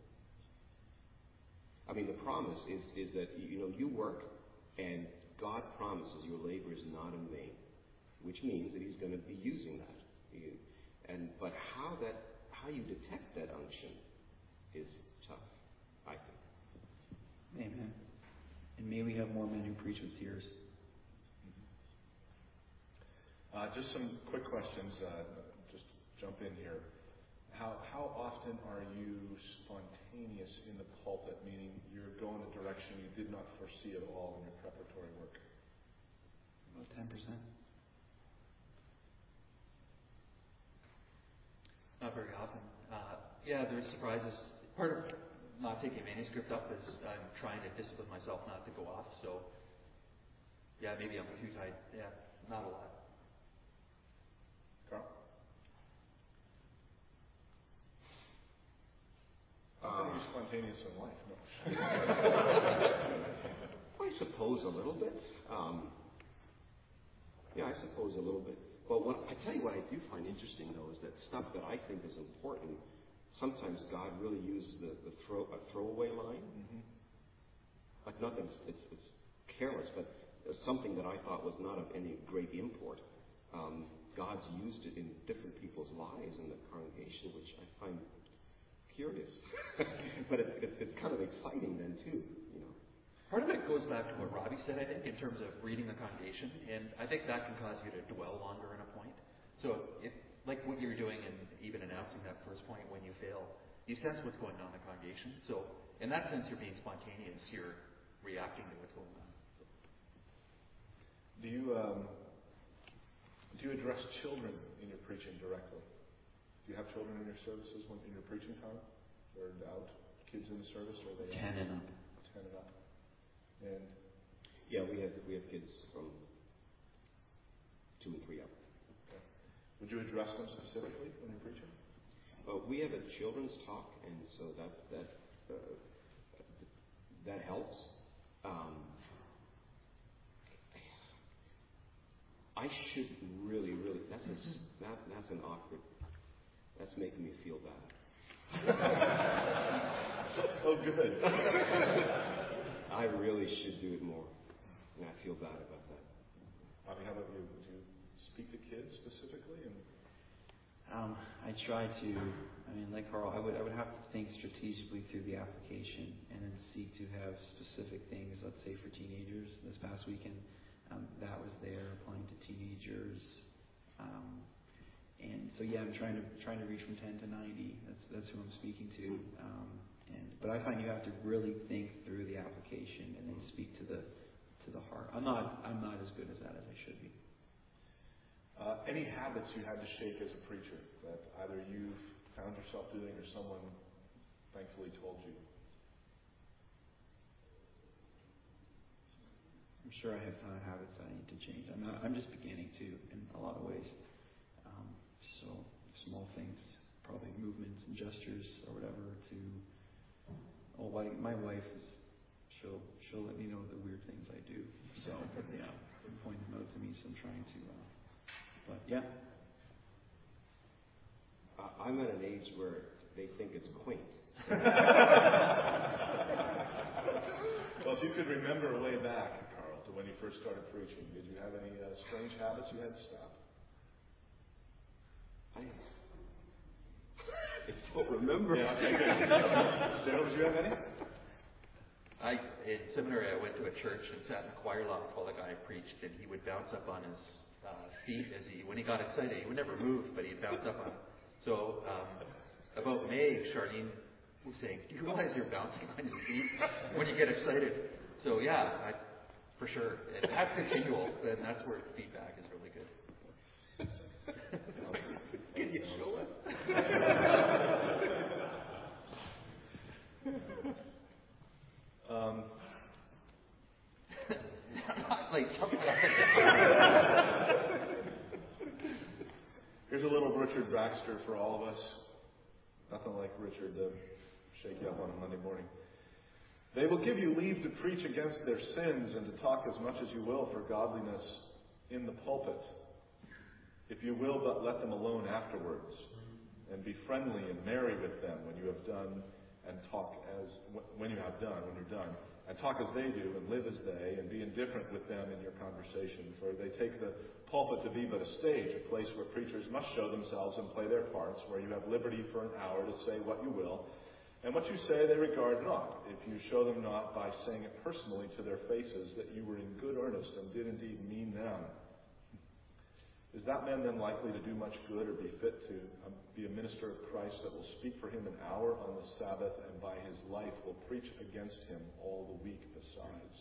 I mean, the promise is that you work, and God promises your labor is not in vain, which means that He's going to be using that. But how you detect that unction is tough, I think. Amen. And may we have more men who preach with tears. Just some quick questions. Just jump in here. How often are you spontaneous in the pulpit, meaning you're going a direction you did not foresee at all in your preparatory work? About 10%. Not very often. There's surprises. Part of not taking a manuscript up is I'm trying to discipline myself not to go off. So, maybe I'm too tight. Yeah, not a lot. Carl? You're spontaneous in life. No. I suppose a little bit. I suppose a little bit. But I tell you what I do find interesting, though, is that stuff that I think is important, sometimes God really uses a throwaway line. Mm-hmm. Like not that it's careless, but something that I thought was not of any great import. God's used it in different people's lives in the congregation, which I find curious. But it's kind of exciting then, too. Part of it goes back to what Robbie said, I think, in terms of reading the congregation, and I think that can cause you to dwell longer on a point. So, if, like what you were doing and even announcing that first point when you fail, you sense what's going on in the congregation. So, in that sense, you're being spontaneous. You're reacting to what's going on. Do you address children in your preaching directly? Do you have children in your services in your preaching time? Or out kids in the service? Or are they 10 and up. 10 and up. And we have kids from 2 and 3 up. Okay. Would you address them specifically when you're preaching? We have a children's talk, and so that helps. I should really that's an awkward. That's making me feel bad. Oh, good. I really should do it more, and I feel bad about that. Bobby, how about you? Would you speak to kids specifically? I try to. I mean, like Carl, I would have to think strategically through the application, and then seek to have specific things. Let's say for teenagers, this past weekend, that was there applying to teenagers, and so I'm trying to reach from 10 to 90. That's who I'm speaking to. But I find you have to really think through the application and then speak to the heart. I'm not as good as that as I should be. Any habits you had to shake as a preacher that either you've found yourself doing or someone thankfully told you? I'm sure I have habits I need to change. I'm just beginning to in a lot of ways. So small things, probably movements and gestures or whatever. My wife she'll let me know the weird things I do. So point them out to me. So I'm trying to. But yeah. I'm at an age where they think it's quaint. Well, if you could remember way back, Carl, to when you first started preaching, did you have any strange habits you had to stop? I don't remember. Yeah, okay, good. Daryl, did you have any? In seminary, I went to a church and sat in the choir loft while the guy preached, and he would bounce up on his feet as when he got excited. He would never move, but he'd bounce up on it. So about May, Charlene was saying, "Do you realize you're bouncing on your feet when you get excited?" So yeah, for sure. And that's continual, and that's where feedback is really good. Can you show us? Here's a little Richard Baxter for all of us. Nothing like Richard to shake you up on a Monday morning. They will give you leave to preach against their sins and to talk as much as you will for godliness in the pulpit. If you will, but let them alone afterwards, and be friendly and merry with them when you have done, and talk as when you're done, and talk as they do, and live as they, and be indifferent with them in your conversation. For they take the pulpit to be but a stage, a place where preachers must show themselves and play their parts, where you have liberty for an hour to say what you will, and what you say they regard not, if you show them not by saying it personally to their faces that you were in good earnest and did indeed mean them. Is that man then likely to do much good or be fit to be a minister of Christ that will speak for him an hour on the Sabbath and by his life will preach against him all the week besides?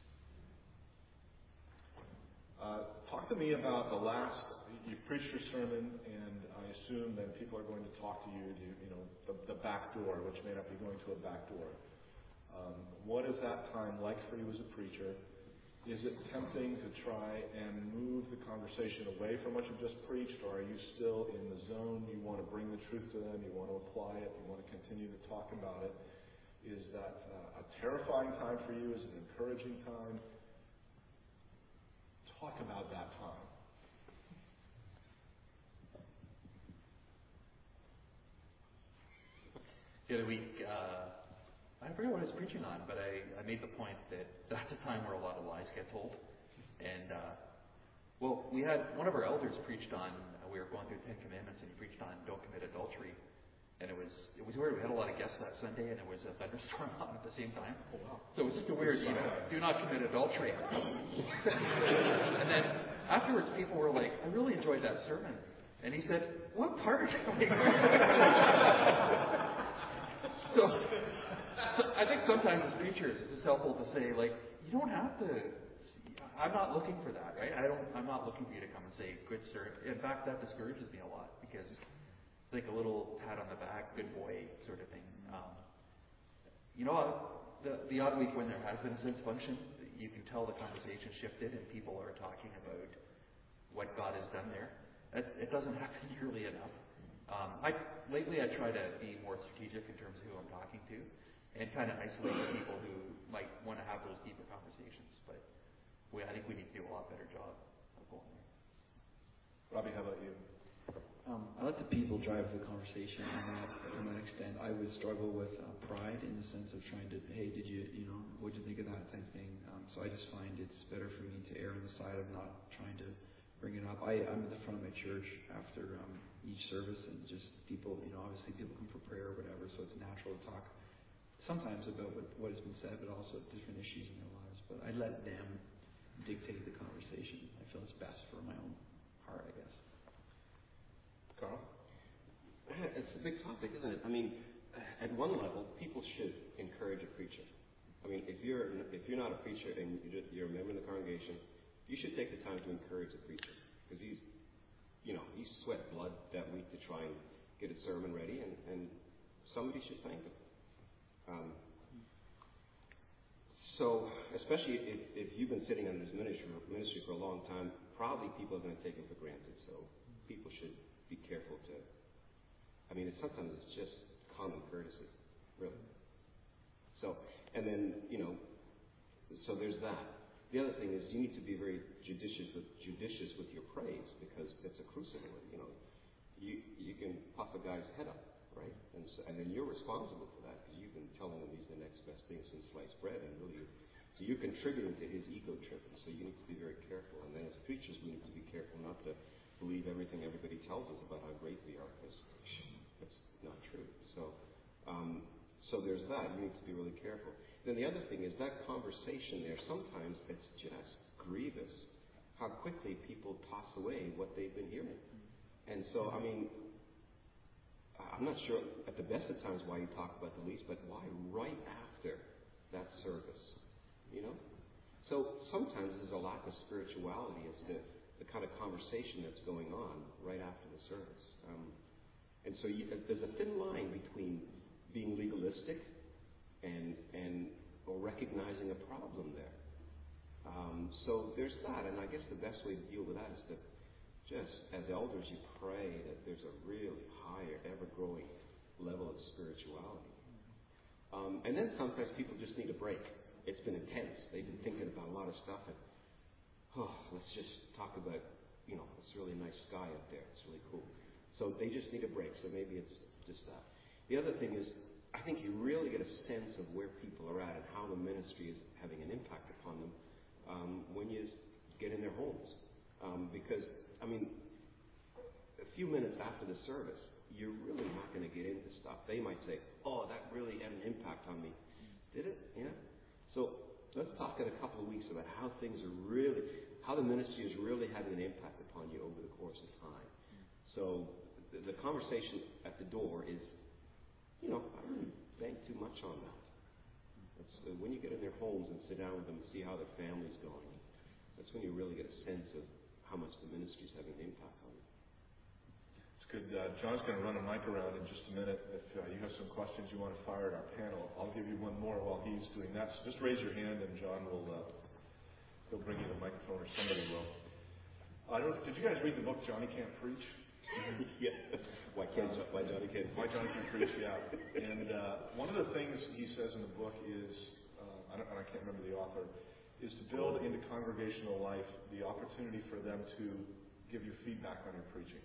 Talk to me about the last, you preached your sermon, and I assume then people are going to talk to you, the back door, which may not be going to a back door. What is that time like for you as a preacher? Is it tempting to try and move the conversation away from what you've just preached, or are you still in the zone? You want to bring the truth to them, you want to apply it, you want to continue to talk about it. Is that a terrifying time for you? Is it an encouraging time? Talk about that time. The other week, I forget what I was preaching on, but I made the point that that's a time where a lot of lies get told. And, we had one of our elders preached on, we were going through the Ten Commandments, and he preached on don't commit adultery. And it was weird. We had a lot of guests that Sunday, and there was a thunderstorm on at the same time. Oh, wow. So it was just a weird, do not commit adultery. And then afterwards, people were like, I really enjoyed that sermon. And he said, what part? So I think sometimes as preachers, it's helpful to say, you don't have to. I'm not looking for that, right? I'm not looking for you to come and say, good sir. In fact, that discourages me a lot because it's like a little pat on the back, good boy sort of thing. The odd week when there has been a sense function, you can tell the conversation shifted and people are talking about what God has done there. It doesn't happen nearly enough. Lately I try to be more strategic in terms of who I'm talking to and kind of isolate people who might want to have those deeper conversations. But I think we need to do a lot better job of going there. Robbie, how about you? I let the people drive the conversation from that extent. I would struggle with pride in the sense of trying to, hey, what did you think of that type thing? So I just find it's better for me to err on the side of not trying to bring it up. I'm at the front of my church after each service, and just people, obviously people come for prayer or whatever, so it's natural to talk sometimes about what has been said, but also different issues in their lives. But I let them dictate the conversation. I feel it's best for my own heart, I guess. Carl? It's a big topic, isn't it? I mean, at one level, people should encourage a preacher. I mean, if you're not a preacher and you're a member of the congregation, you should take the time to encourage the preacher, because he sweat blood that week to try and get a sermon ready, and somebody should thank him. So, especially if you've been sitting under this ministry for a long time, probably people are going to take it for granted. So, people should be careful to. Sometimes it's just common courtesy, really. So, and then so there's that. The other thing is you need to be very judicious with your praise, because it's a crucible. You can puff a guy's head up, right? And then you're responsible for that, because you've been telling him he's the next best thing since sliced bread, and really, so you're contributing to his ego trip. And so you need to be very careful. And then as preachers, we need to be careful not to believe everything everybody tells us about how great we are, because it's not true. So there's that. You need to be really careful. Then the other thing is that conversation there, sometimes it's just grievous. how quickly people toss away what they've been hearing. And so, I mean, I'm not sure at the best of times why you talk about the least, but why right after that service? You know? So sometimes there's a lack of spirituality as to the kind of conversation that's going on right after the service. And so there's a thin line between being legalistic or recognizing a problem there. So there's that, and I guess the best way to deal with that is to just, as elders, you pray that there's a really higher, ever-growing level of spirituality. And then sometimes people just need a break. It's been intense. They've been thinking about a lot of stuff, and let's just talk about, this really nice sky up there. It's really cool. So they just need a break. So maybe it's just that. The other thing is, I think you really get a sense of where people are at and how the ministry is having an impact upon them when you get in their homes. Because, I mean, a few minutes after the service, you're really not going to get into stuff. They might say, oh, that really had an impact on me. Did it? Yeah? So let's talk in a couple of weeks about how the ministry is really having an impact upon you over the course of time. So the conversation at the door is, I don't really bank too much on that. When you get in their homes and sit down with them and see how their family's going, that's when you really get a sense of how much the ministry is having an impact on them. It's good. John's going to run a mic around in just a minute. If you have some questions you want to fire at our panel, I'll give you one more while he's doing that. So just raise your hand and John will he'll bring you the microphone, or somebody will. Did you guys read the book Johnny Can't Preach? Yeah. Why Johnny Can't Preach? Why Johnny Can't Preach, yeah. And one of the things he says in the book is, I can't remember the author, is to build into congregational life the opportunity for them to give you feedback on your preaching.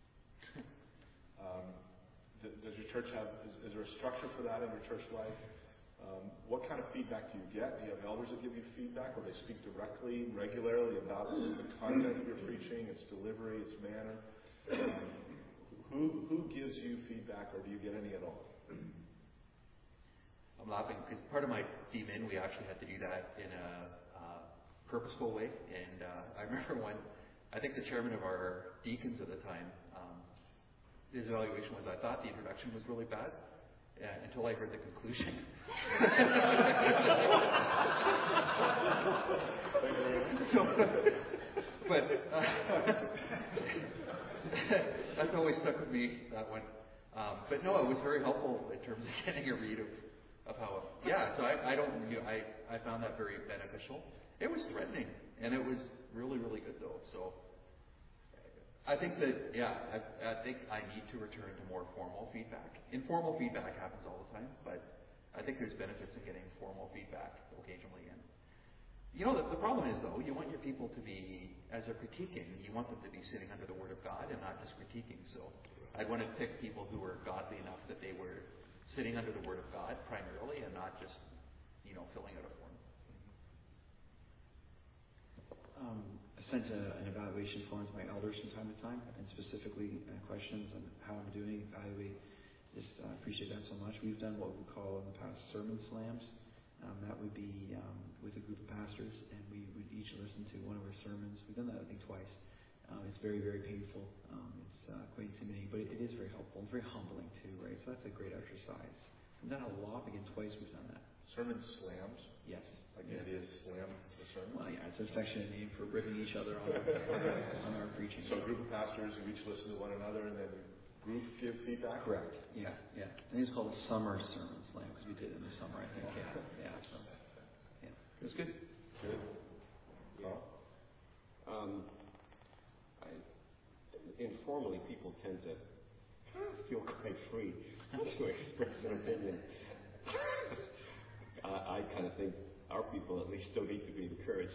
Does your church is there a structure for that in your church life? What kind of feedback do you get? Do you have elders that give you feedback, or they speak directly, regularly about the content of your preaching, its delivery, its manner? Who gives you feedback, or do you get any at all? I'm laughing because part of my team we actually had to do that in a purposeful way. And I remember I think the chairman of our deacons at the time, his evaluation was, I thought the introduction was really bad until I heard the conclusion. That's always stuck with me, that one. But no, it was very helpful in terms of getting a read of how. So I found that very beneficial. It was threatening, and it was really, really good though. So I think that I think I need to return to more formal feedback. Informal feedback happens all the time, but I think there's benefits in getting formal feedback occasionally. And the problem is though, you want your people to be, as they're critiquing, you want them to be sitting under the Word of God and not just critiquing. So I'd want to pick people who were godly enough that they were sitting under the Word of God primarily and not just filling out a form. I sent an evaluation form to my elders from time to time, and specifically questions on how I'm doing, evaluate. Just appreciate that so much. We've done what we call in the past sermon slams. That would be with a group of pastors, and we would each listen to one of our sermons. We've done that, I think, twice. It's very, very painful. It's quite intimidating, but it is very helpful. It's very humbling too, right? So that's a great exercise. We've done a lot. Again, twice we've done that. Sermon slams? Yes. Like the idea is slam the sermon? Well, yeah, it's a section name for ripping each other on our preaching. So a group of pastors who each listen to one another, and then group give feedback? Correct. Yeah. I think it's called a summer sermon slam because we did it in the summer, I think. Yeah. So, it was good. Good. Informally, people tend to feel quite free to express their opinion. I kind of think our people at least don't need to be encouraged.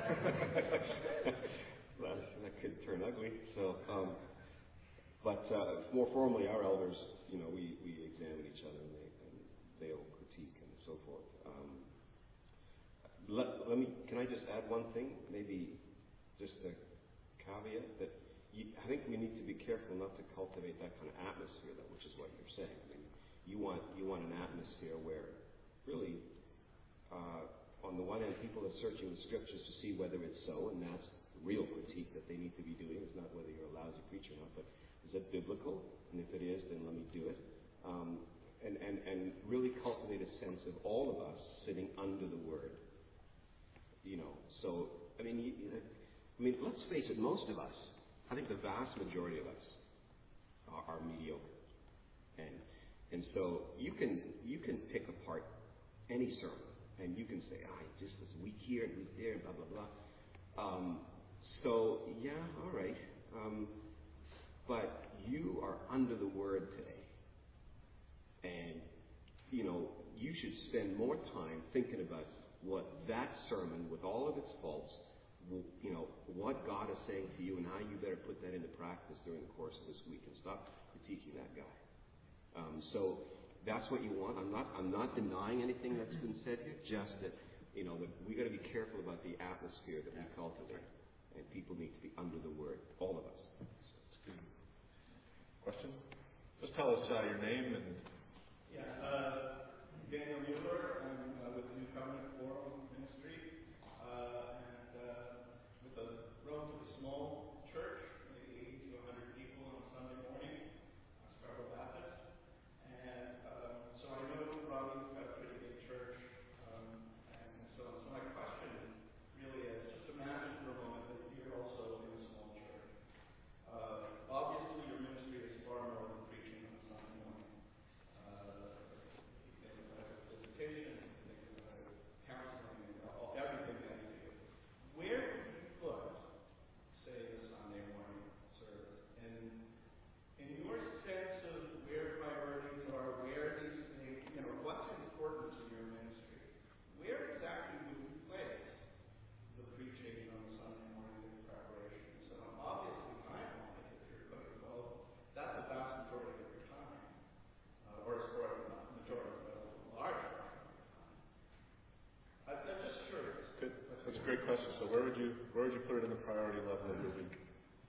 That could turn ugly. So, but more formally, our elders, we examine each other and they'll critique and so forth. Can I just add one thing? Maybe just a caveat that I think we need to be careful not to cultivate that kind of atmosphere, which is what you're saying. I mean, you want an atmosphere where really, on the one hand, people are searching the scriptures to see whether it's so, and that's real critique that they need to be doing. It's not whether you're a lousy preacher or not, but is it biblical? And if it is, then let me do it. And really cultivate a sense of all of us sitting under the Word. So, let's face it, most of us, I think the vast majority of us are mediocre. And so you can pick apart any sermon, and you can say, just was weak here and weak there, and blah, blah, blah. So, yeah, all right. But you are under the Word today. And, you should spend more time thinking about what that sermon, with all of its faults, what God is saying to you and how you better put that into practice during the course of this week, and stop critiquing that guy. So that's what you want. I'm not denying anything that's been said here, just that, that we got to be careful about the atmosphere that we cultivate. And people need to be under the Word, all of us. That's good. Question? Just tell us your name and... Daniel Mueller. I'm with the New Covenant Forum Ministry, and with a relatively small church, maybe 80 to 100 people on Sunday morning, Scarborough Baptist. And so I know Robbie's got a pretty big church, and so my question really is, just imagine for a moment that you're also in a small church. Obviously, your ministry is far more than preaching on Sunday morning. Visitation, counseling, everything that you do. Where do you put, say, the Sunday morning service? And in your sense of where priorities are, where these things, what's important to your ministry, where exactly would you place the preaching on the Sunday morning in preparation? So obviously time-wise, if you're going to go, that's the vast majority of your time, or not majority, but a large part. I'm just curious. Good. That's a great question. So where would you put it in the priority level of your week?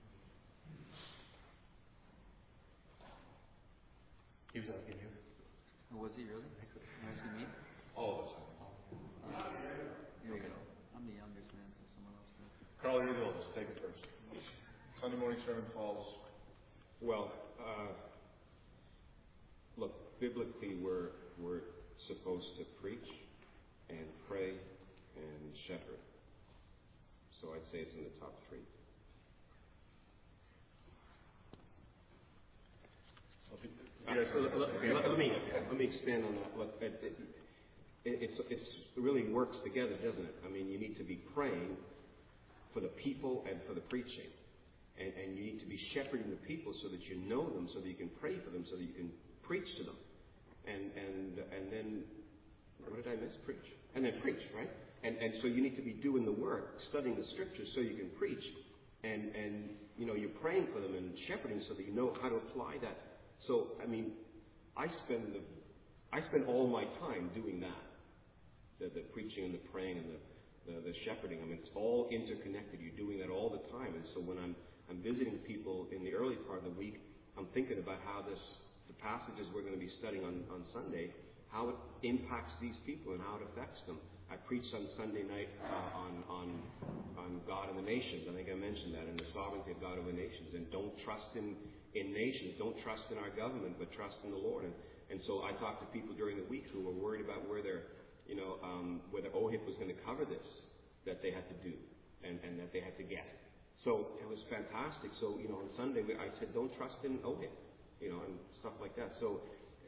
He was asking you. Oh, was he really? Asking me? All of us. Here you go. I'm the youngest man, so someone else does. Carl, you're the oldest. Take it first. Sunday morning sermon falls. Well, look, biblically we're supposed to preach and pray and shepherd. So I'd say it's in the top three. Let me expand on that. Look, it really works together, doesn't it? You need to be praying for the people and for the preaching. And you need to be shepherding the people so that you know them, so that you can pray for them, so that you can preach to them. And then, what did I miss? Preach. And then preach, right? And so you need to be doing the work, studying the Scriptures so you can preach. And you're praying for them and shepherding so that you know how to apply that. So, I spend all my time doing that. The preaching and the praying and the shepherding. It's all interconnected. You're doing that all the time. And so when I'm visiting people in the early part of the week, I'm thinking about how the passages we're going to be studying on Sunday, how it impacts these people and how it affects them. I preached on Sunday night on God and the nations. I think I mentioned that, and the sovereignty of God over nations. And don't trust in nations. Don't trust in our government, but trust in the Lord. And so I talked to people during the week who were worried about whether OHIP was going to cover this, that they had to do, and that they had to get. So it was fantastic. So, on Sunday I said, don't trust in OHIP, and stuff like that. So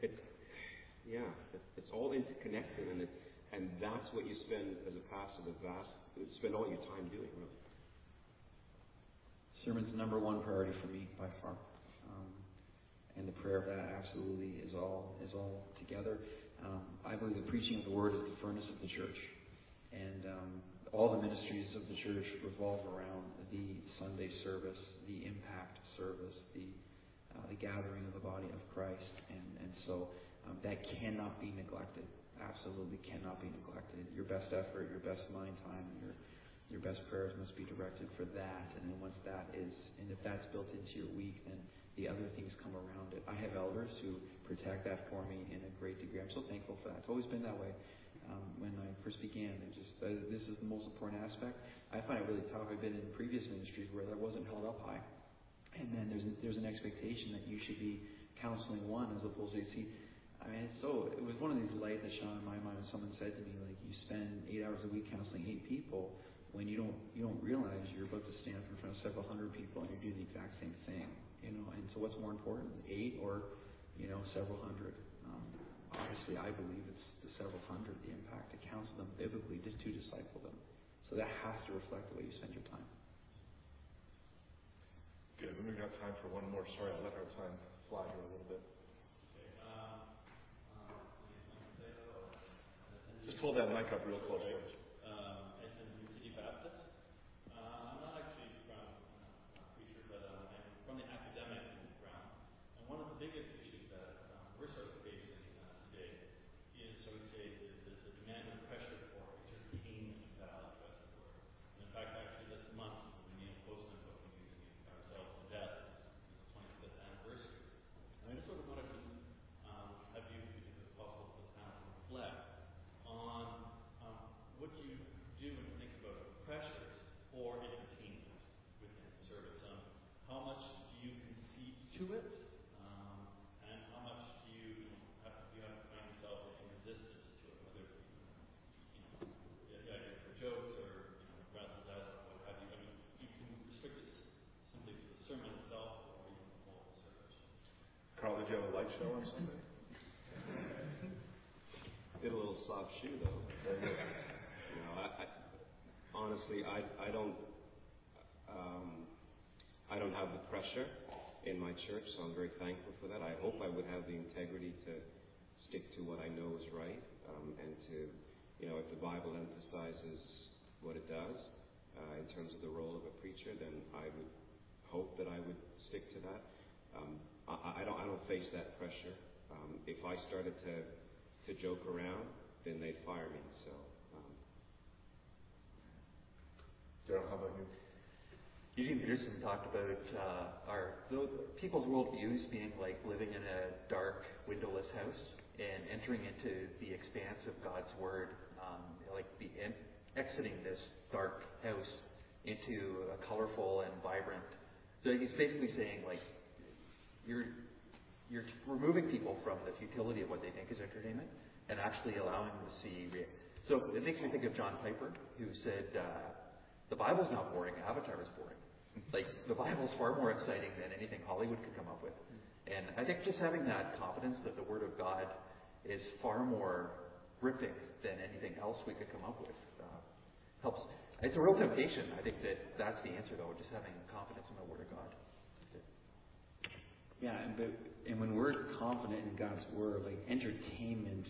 it's all interconnected, and that's what you spend as a pastor, spend all your time doing, really. Sermon's number one priority for me by far, and the prayer of that absolutely is all together. I believe the preaching of the Word is the furnace of the church, and all the ministries of the church revolve around the Sunday service, the impact service, the gathering of the body of Christ, and so that cannot be neglected. Absolutely cannot be neglected. Your best effort, your best mind time, your best prayers must be directed for that. And then once that is, and if that's built into your week, then the other things come around it. I have elders who protect that for me in a great degree. I'm so thankful for that. It's always been that way. When I first began, this is the most important aspect. I find it really tough. I've been in previous ministries where that wasn't held up high. And then there's an expectation that you should be counseling one as opposed to, see, I mean, it was one of these lights that shone in my mind when someone said to me, like, you spend 8 hours a week counseling 8 people when you don't realize you're about to stand up in front of several hundred people and you're doing the exact same thing, And so what's more important, 8 or, several hundred? Obviously, I believe it's the several hundred, the impact to counsel them biblically, just to disciple them. So that has to reflect the way you spend your time. Good. We've got time for one more. Sorry, I let our time fly here a little bit. Just hold that mic up real close for us. City Baptist. I'm not actually from a preacher, but I'm from the academic background. And one of the biggest issues that we're sort of facing today is, so we say, the demand and pressure for entertainment value, as it were. And in fact, actually, this month, the Neil Postman book, Using Ourselves to Death, is 25th anniversary. And I just sort of wanted to have you, if it's possible, for the panel to reflect on what you do and think about pressures for entertainment within service. How much do you concede to it, and how much do you have to find yourself in resistance to it, whether it be, for jokes or rather than what have you. I mean, you can restrict it simply to the sermon itself or even the whole service. Carl, did you have a light show on Sunday? Did a little soft shoe though. Honestly, I don't have the pressure in my church, so I'm very thankful for that. I hope I would have the integrity to stick to what I know is right, and to, if the Bible emphasizes what it does in terms of the role of a preacher, then I would hope that I would stick to that. I don't face that pressure. If I started to joke around, then they'd fire me. So, Daryl, how about you? Eugene Peterson talked about people's worldviews being like living in a dark, windowless house and entering into the expanse of God's Word, exiting this dark house into a colorful and vibrant. So he's basically saying, you're removing people from the futility of what they think is entertainment and actually allowing them to see. So it makes me think of John Piper, who said, the Bible's not boring, Avatar is boring. The Bible's far more exciting than anything Hollywood could come up with. And I think just having that confidence that the Word of God is far more gripping than anything else we could come up with helps. It's a real temptation. I think that's the answer, though, just having confidence in the Word of God. Yeah, and when we're confident in God's Word, entertainment,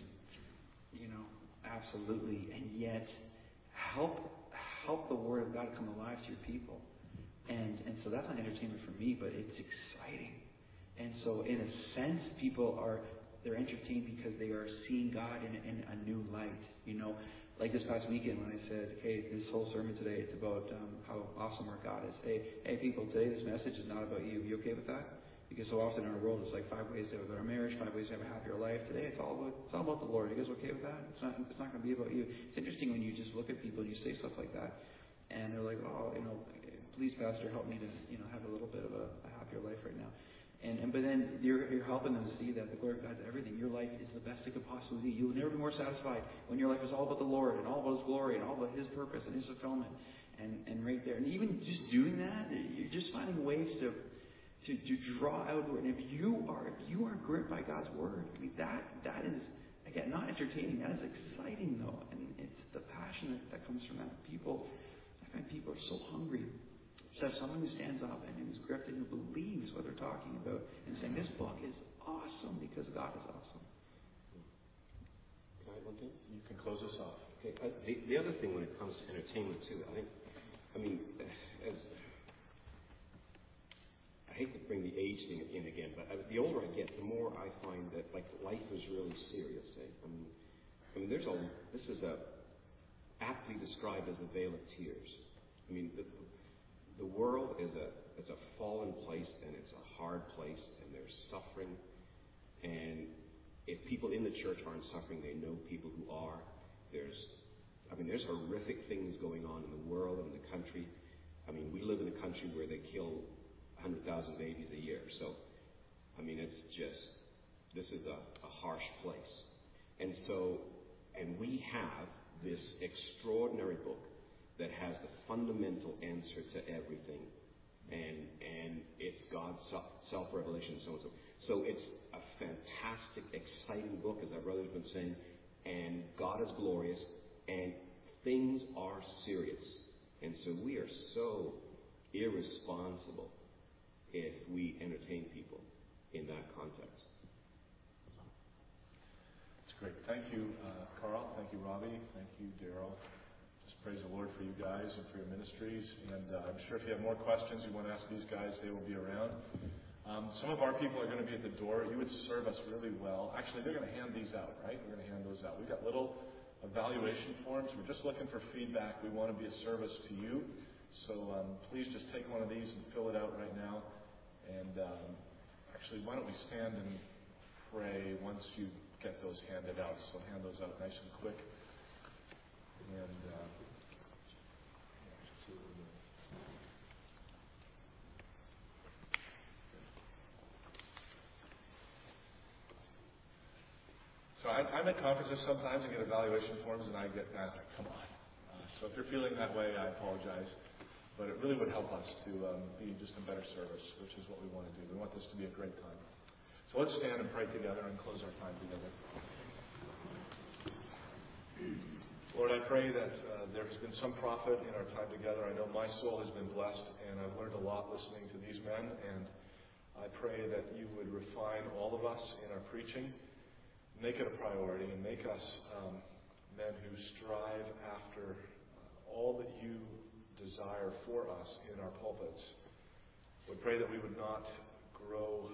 absolutely, and yet help the Word of God come alive to your people. And so that's not entertainment for me, but it's exciting. And so in a sense, they're entertained because they are seeing God in a new light. Like this past weekend when I said, hey, this whole sermon today, it's about how awesome our God is. Hey people, today this message is not about you. Are you okay with that? Because so often in our world, it's 5 ways to have a better marriage, 5 ways to have a happier life. Today, it's all about the Lord. Are you guys okay with that? It's not going to be about you. It's interesting when you just look at people and you say stuff like that, and they're like, please, Pastor, help me to have a little bit of a happier life right now. But then you're helping them see that the glory of God's everything. Your life is the best it could possibly be. You'll never be more satisfied when your life is all about the Lord and all about His glory and all about His purpose and His fulfillment. And right there, and even just doing that, you're just finding ways to draw outward. And if you are gripped by God's Word, I mean that is, again, not entertaining. That is exciting, though, and it's the passion that comes from that. I find people are so hungry. So someone who stands up and who's gripped and who believes what they're talking about and saying, this book is awesome because God is awesome. Can I add one thing? You can close us off. Okay. The other thing when it comes to entertainment too, I hate to bring the age thing in again, but the older I get, the more I find that life is really serious. This is aptly described as a vale of tears. The world is a fallen place, and it's a hard place, and there's suffering. And if people in the church aren't suffering, they know people who are. There's horrific things going on in the world and the country country where they kill 100,000 babies a year. So, I mean, it's just, this is a harsh place. And we have this extraordinary book that has the fundamental answer to everything. And it's God's self-revelation and so on and so on. So it's a fantastic, exciting book, as our brother's been saying, and God is glorious, and things are serious. And so we are so irresponsible if we entertain people in that context. That's great. Thank you, Carl. Thank you, Robbie. Thank you, Daryl. Just praise the Lord for you guys and for your ministries. And I'm sure if you have more questions you want to ask these guys, they will be around. Some of our people are going to be at the door. You would serve us really well. Actually, they're going to hand these out, right? We're going to hand those out. We've got little evaluation forms. We're just looking for feedback. We want to be a service to you. So please just take one of these and fill it out right now. And actually, why don't we stand and pray once you get those handed out. So hand those out nice and quick. And so I'm at conferences sometimes and get evaluation forms, and I get that. Come on. So if you're feeling that way, I apologize. But it really would help us to be just a better service, which is what we want to do. We want this to be a great time. So let's stand and pray together and close our time together. Lord, I pray that there has been some profit in our time together. I know my soul has been blessed, and I've learned a lot listening to these men. And I pray that you would refine all of us in our preaching, make it a priority, and make us men who strive after all that you desire for us in our pulpits. We pray that we would not grow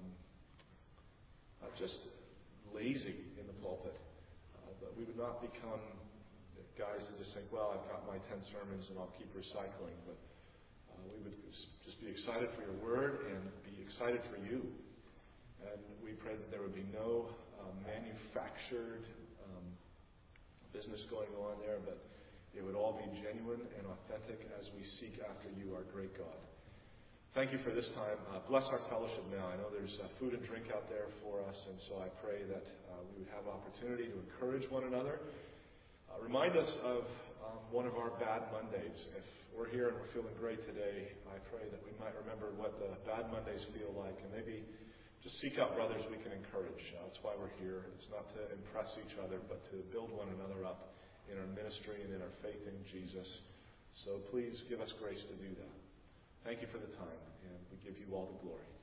just lazy in the pulpit, but we would not become guys that just think, well, I've got my 10 sermons and I'll keep recycling. But we would just be excited for your word and be excited for you. And we pray that there would be no manufactured business going on there, but it would all be genuine and authentic as we seek after you, our great God. Thank you for this time. Bless our fellowship now. I know there's food and drink out there for us, and so I pray that we would have opportunity to encourage one another. Remind us of one of our bad Mondays. If we're here and we're feeling great today, I pray that we might remember what the bad Mondays feel like, and maybe just seek out brothers we can encourage. That's why we're here. It's not to impress each other, but to build one another up in our ministry and in our faith in Jesus. So please give us grace to do that. Thank you for the time, and we give you all the glory.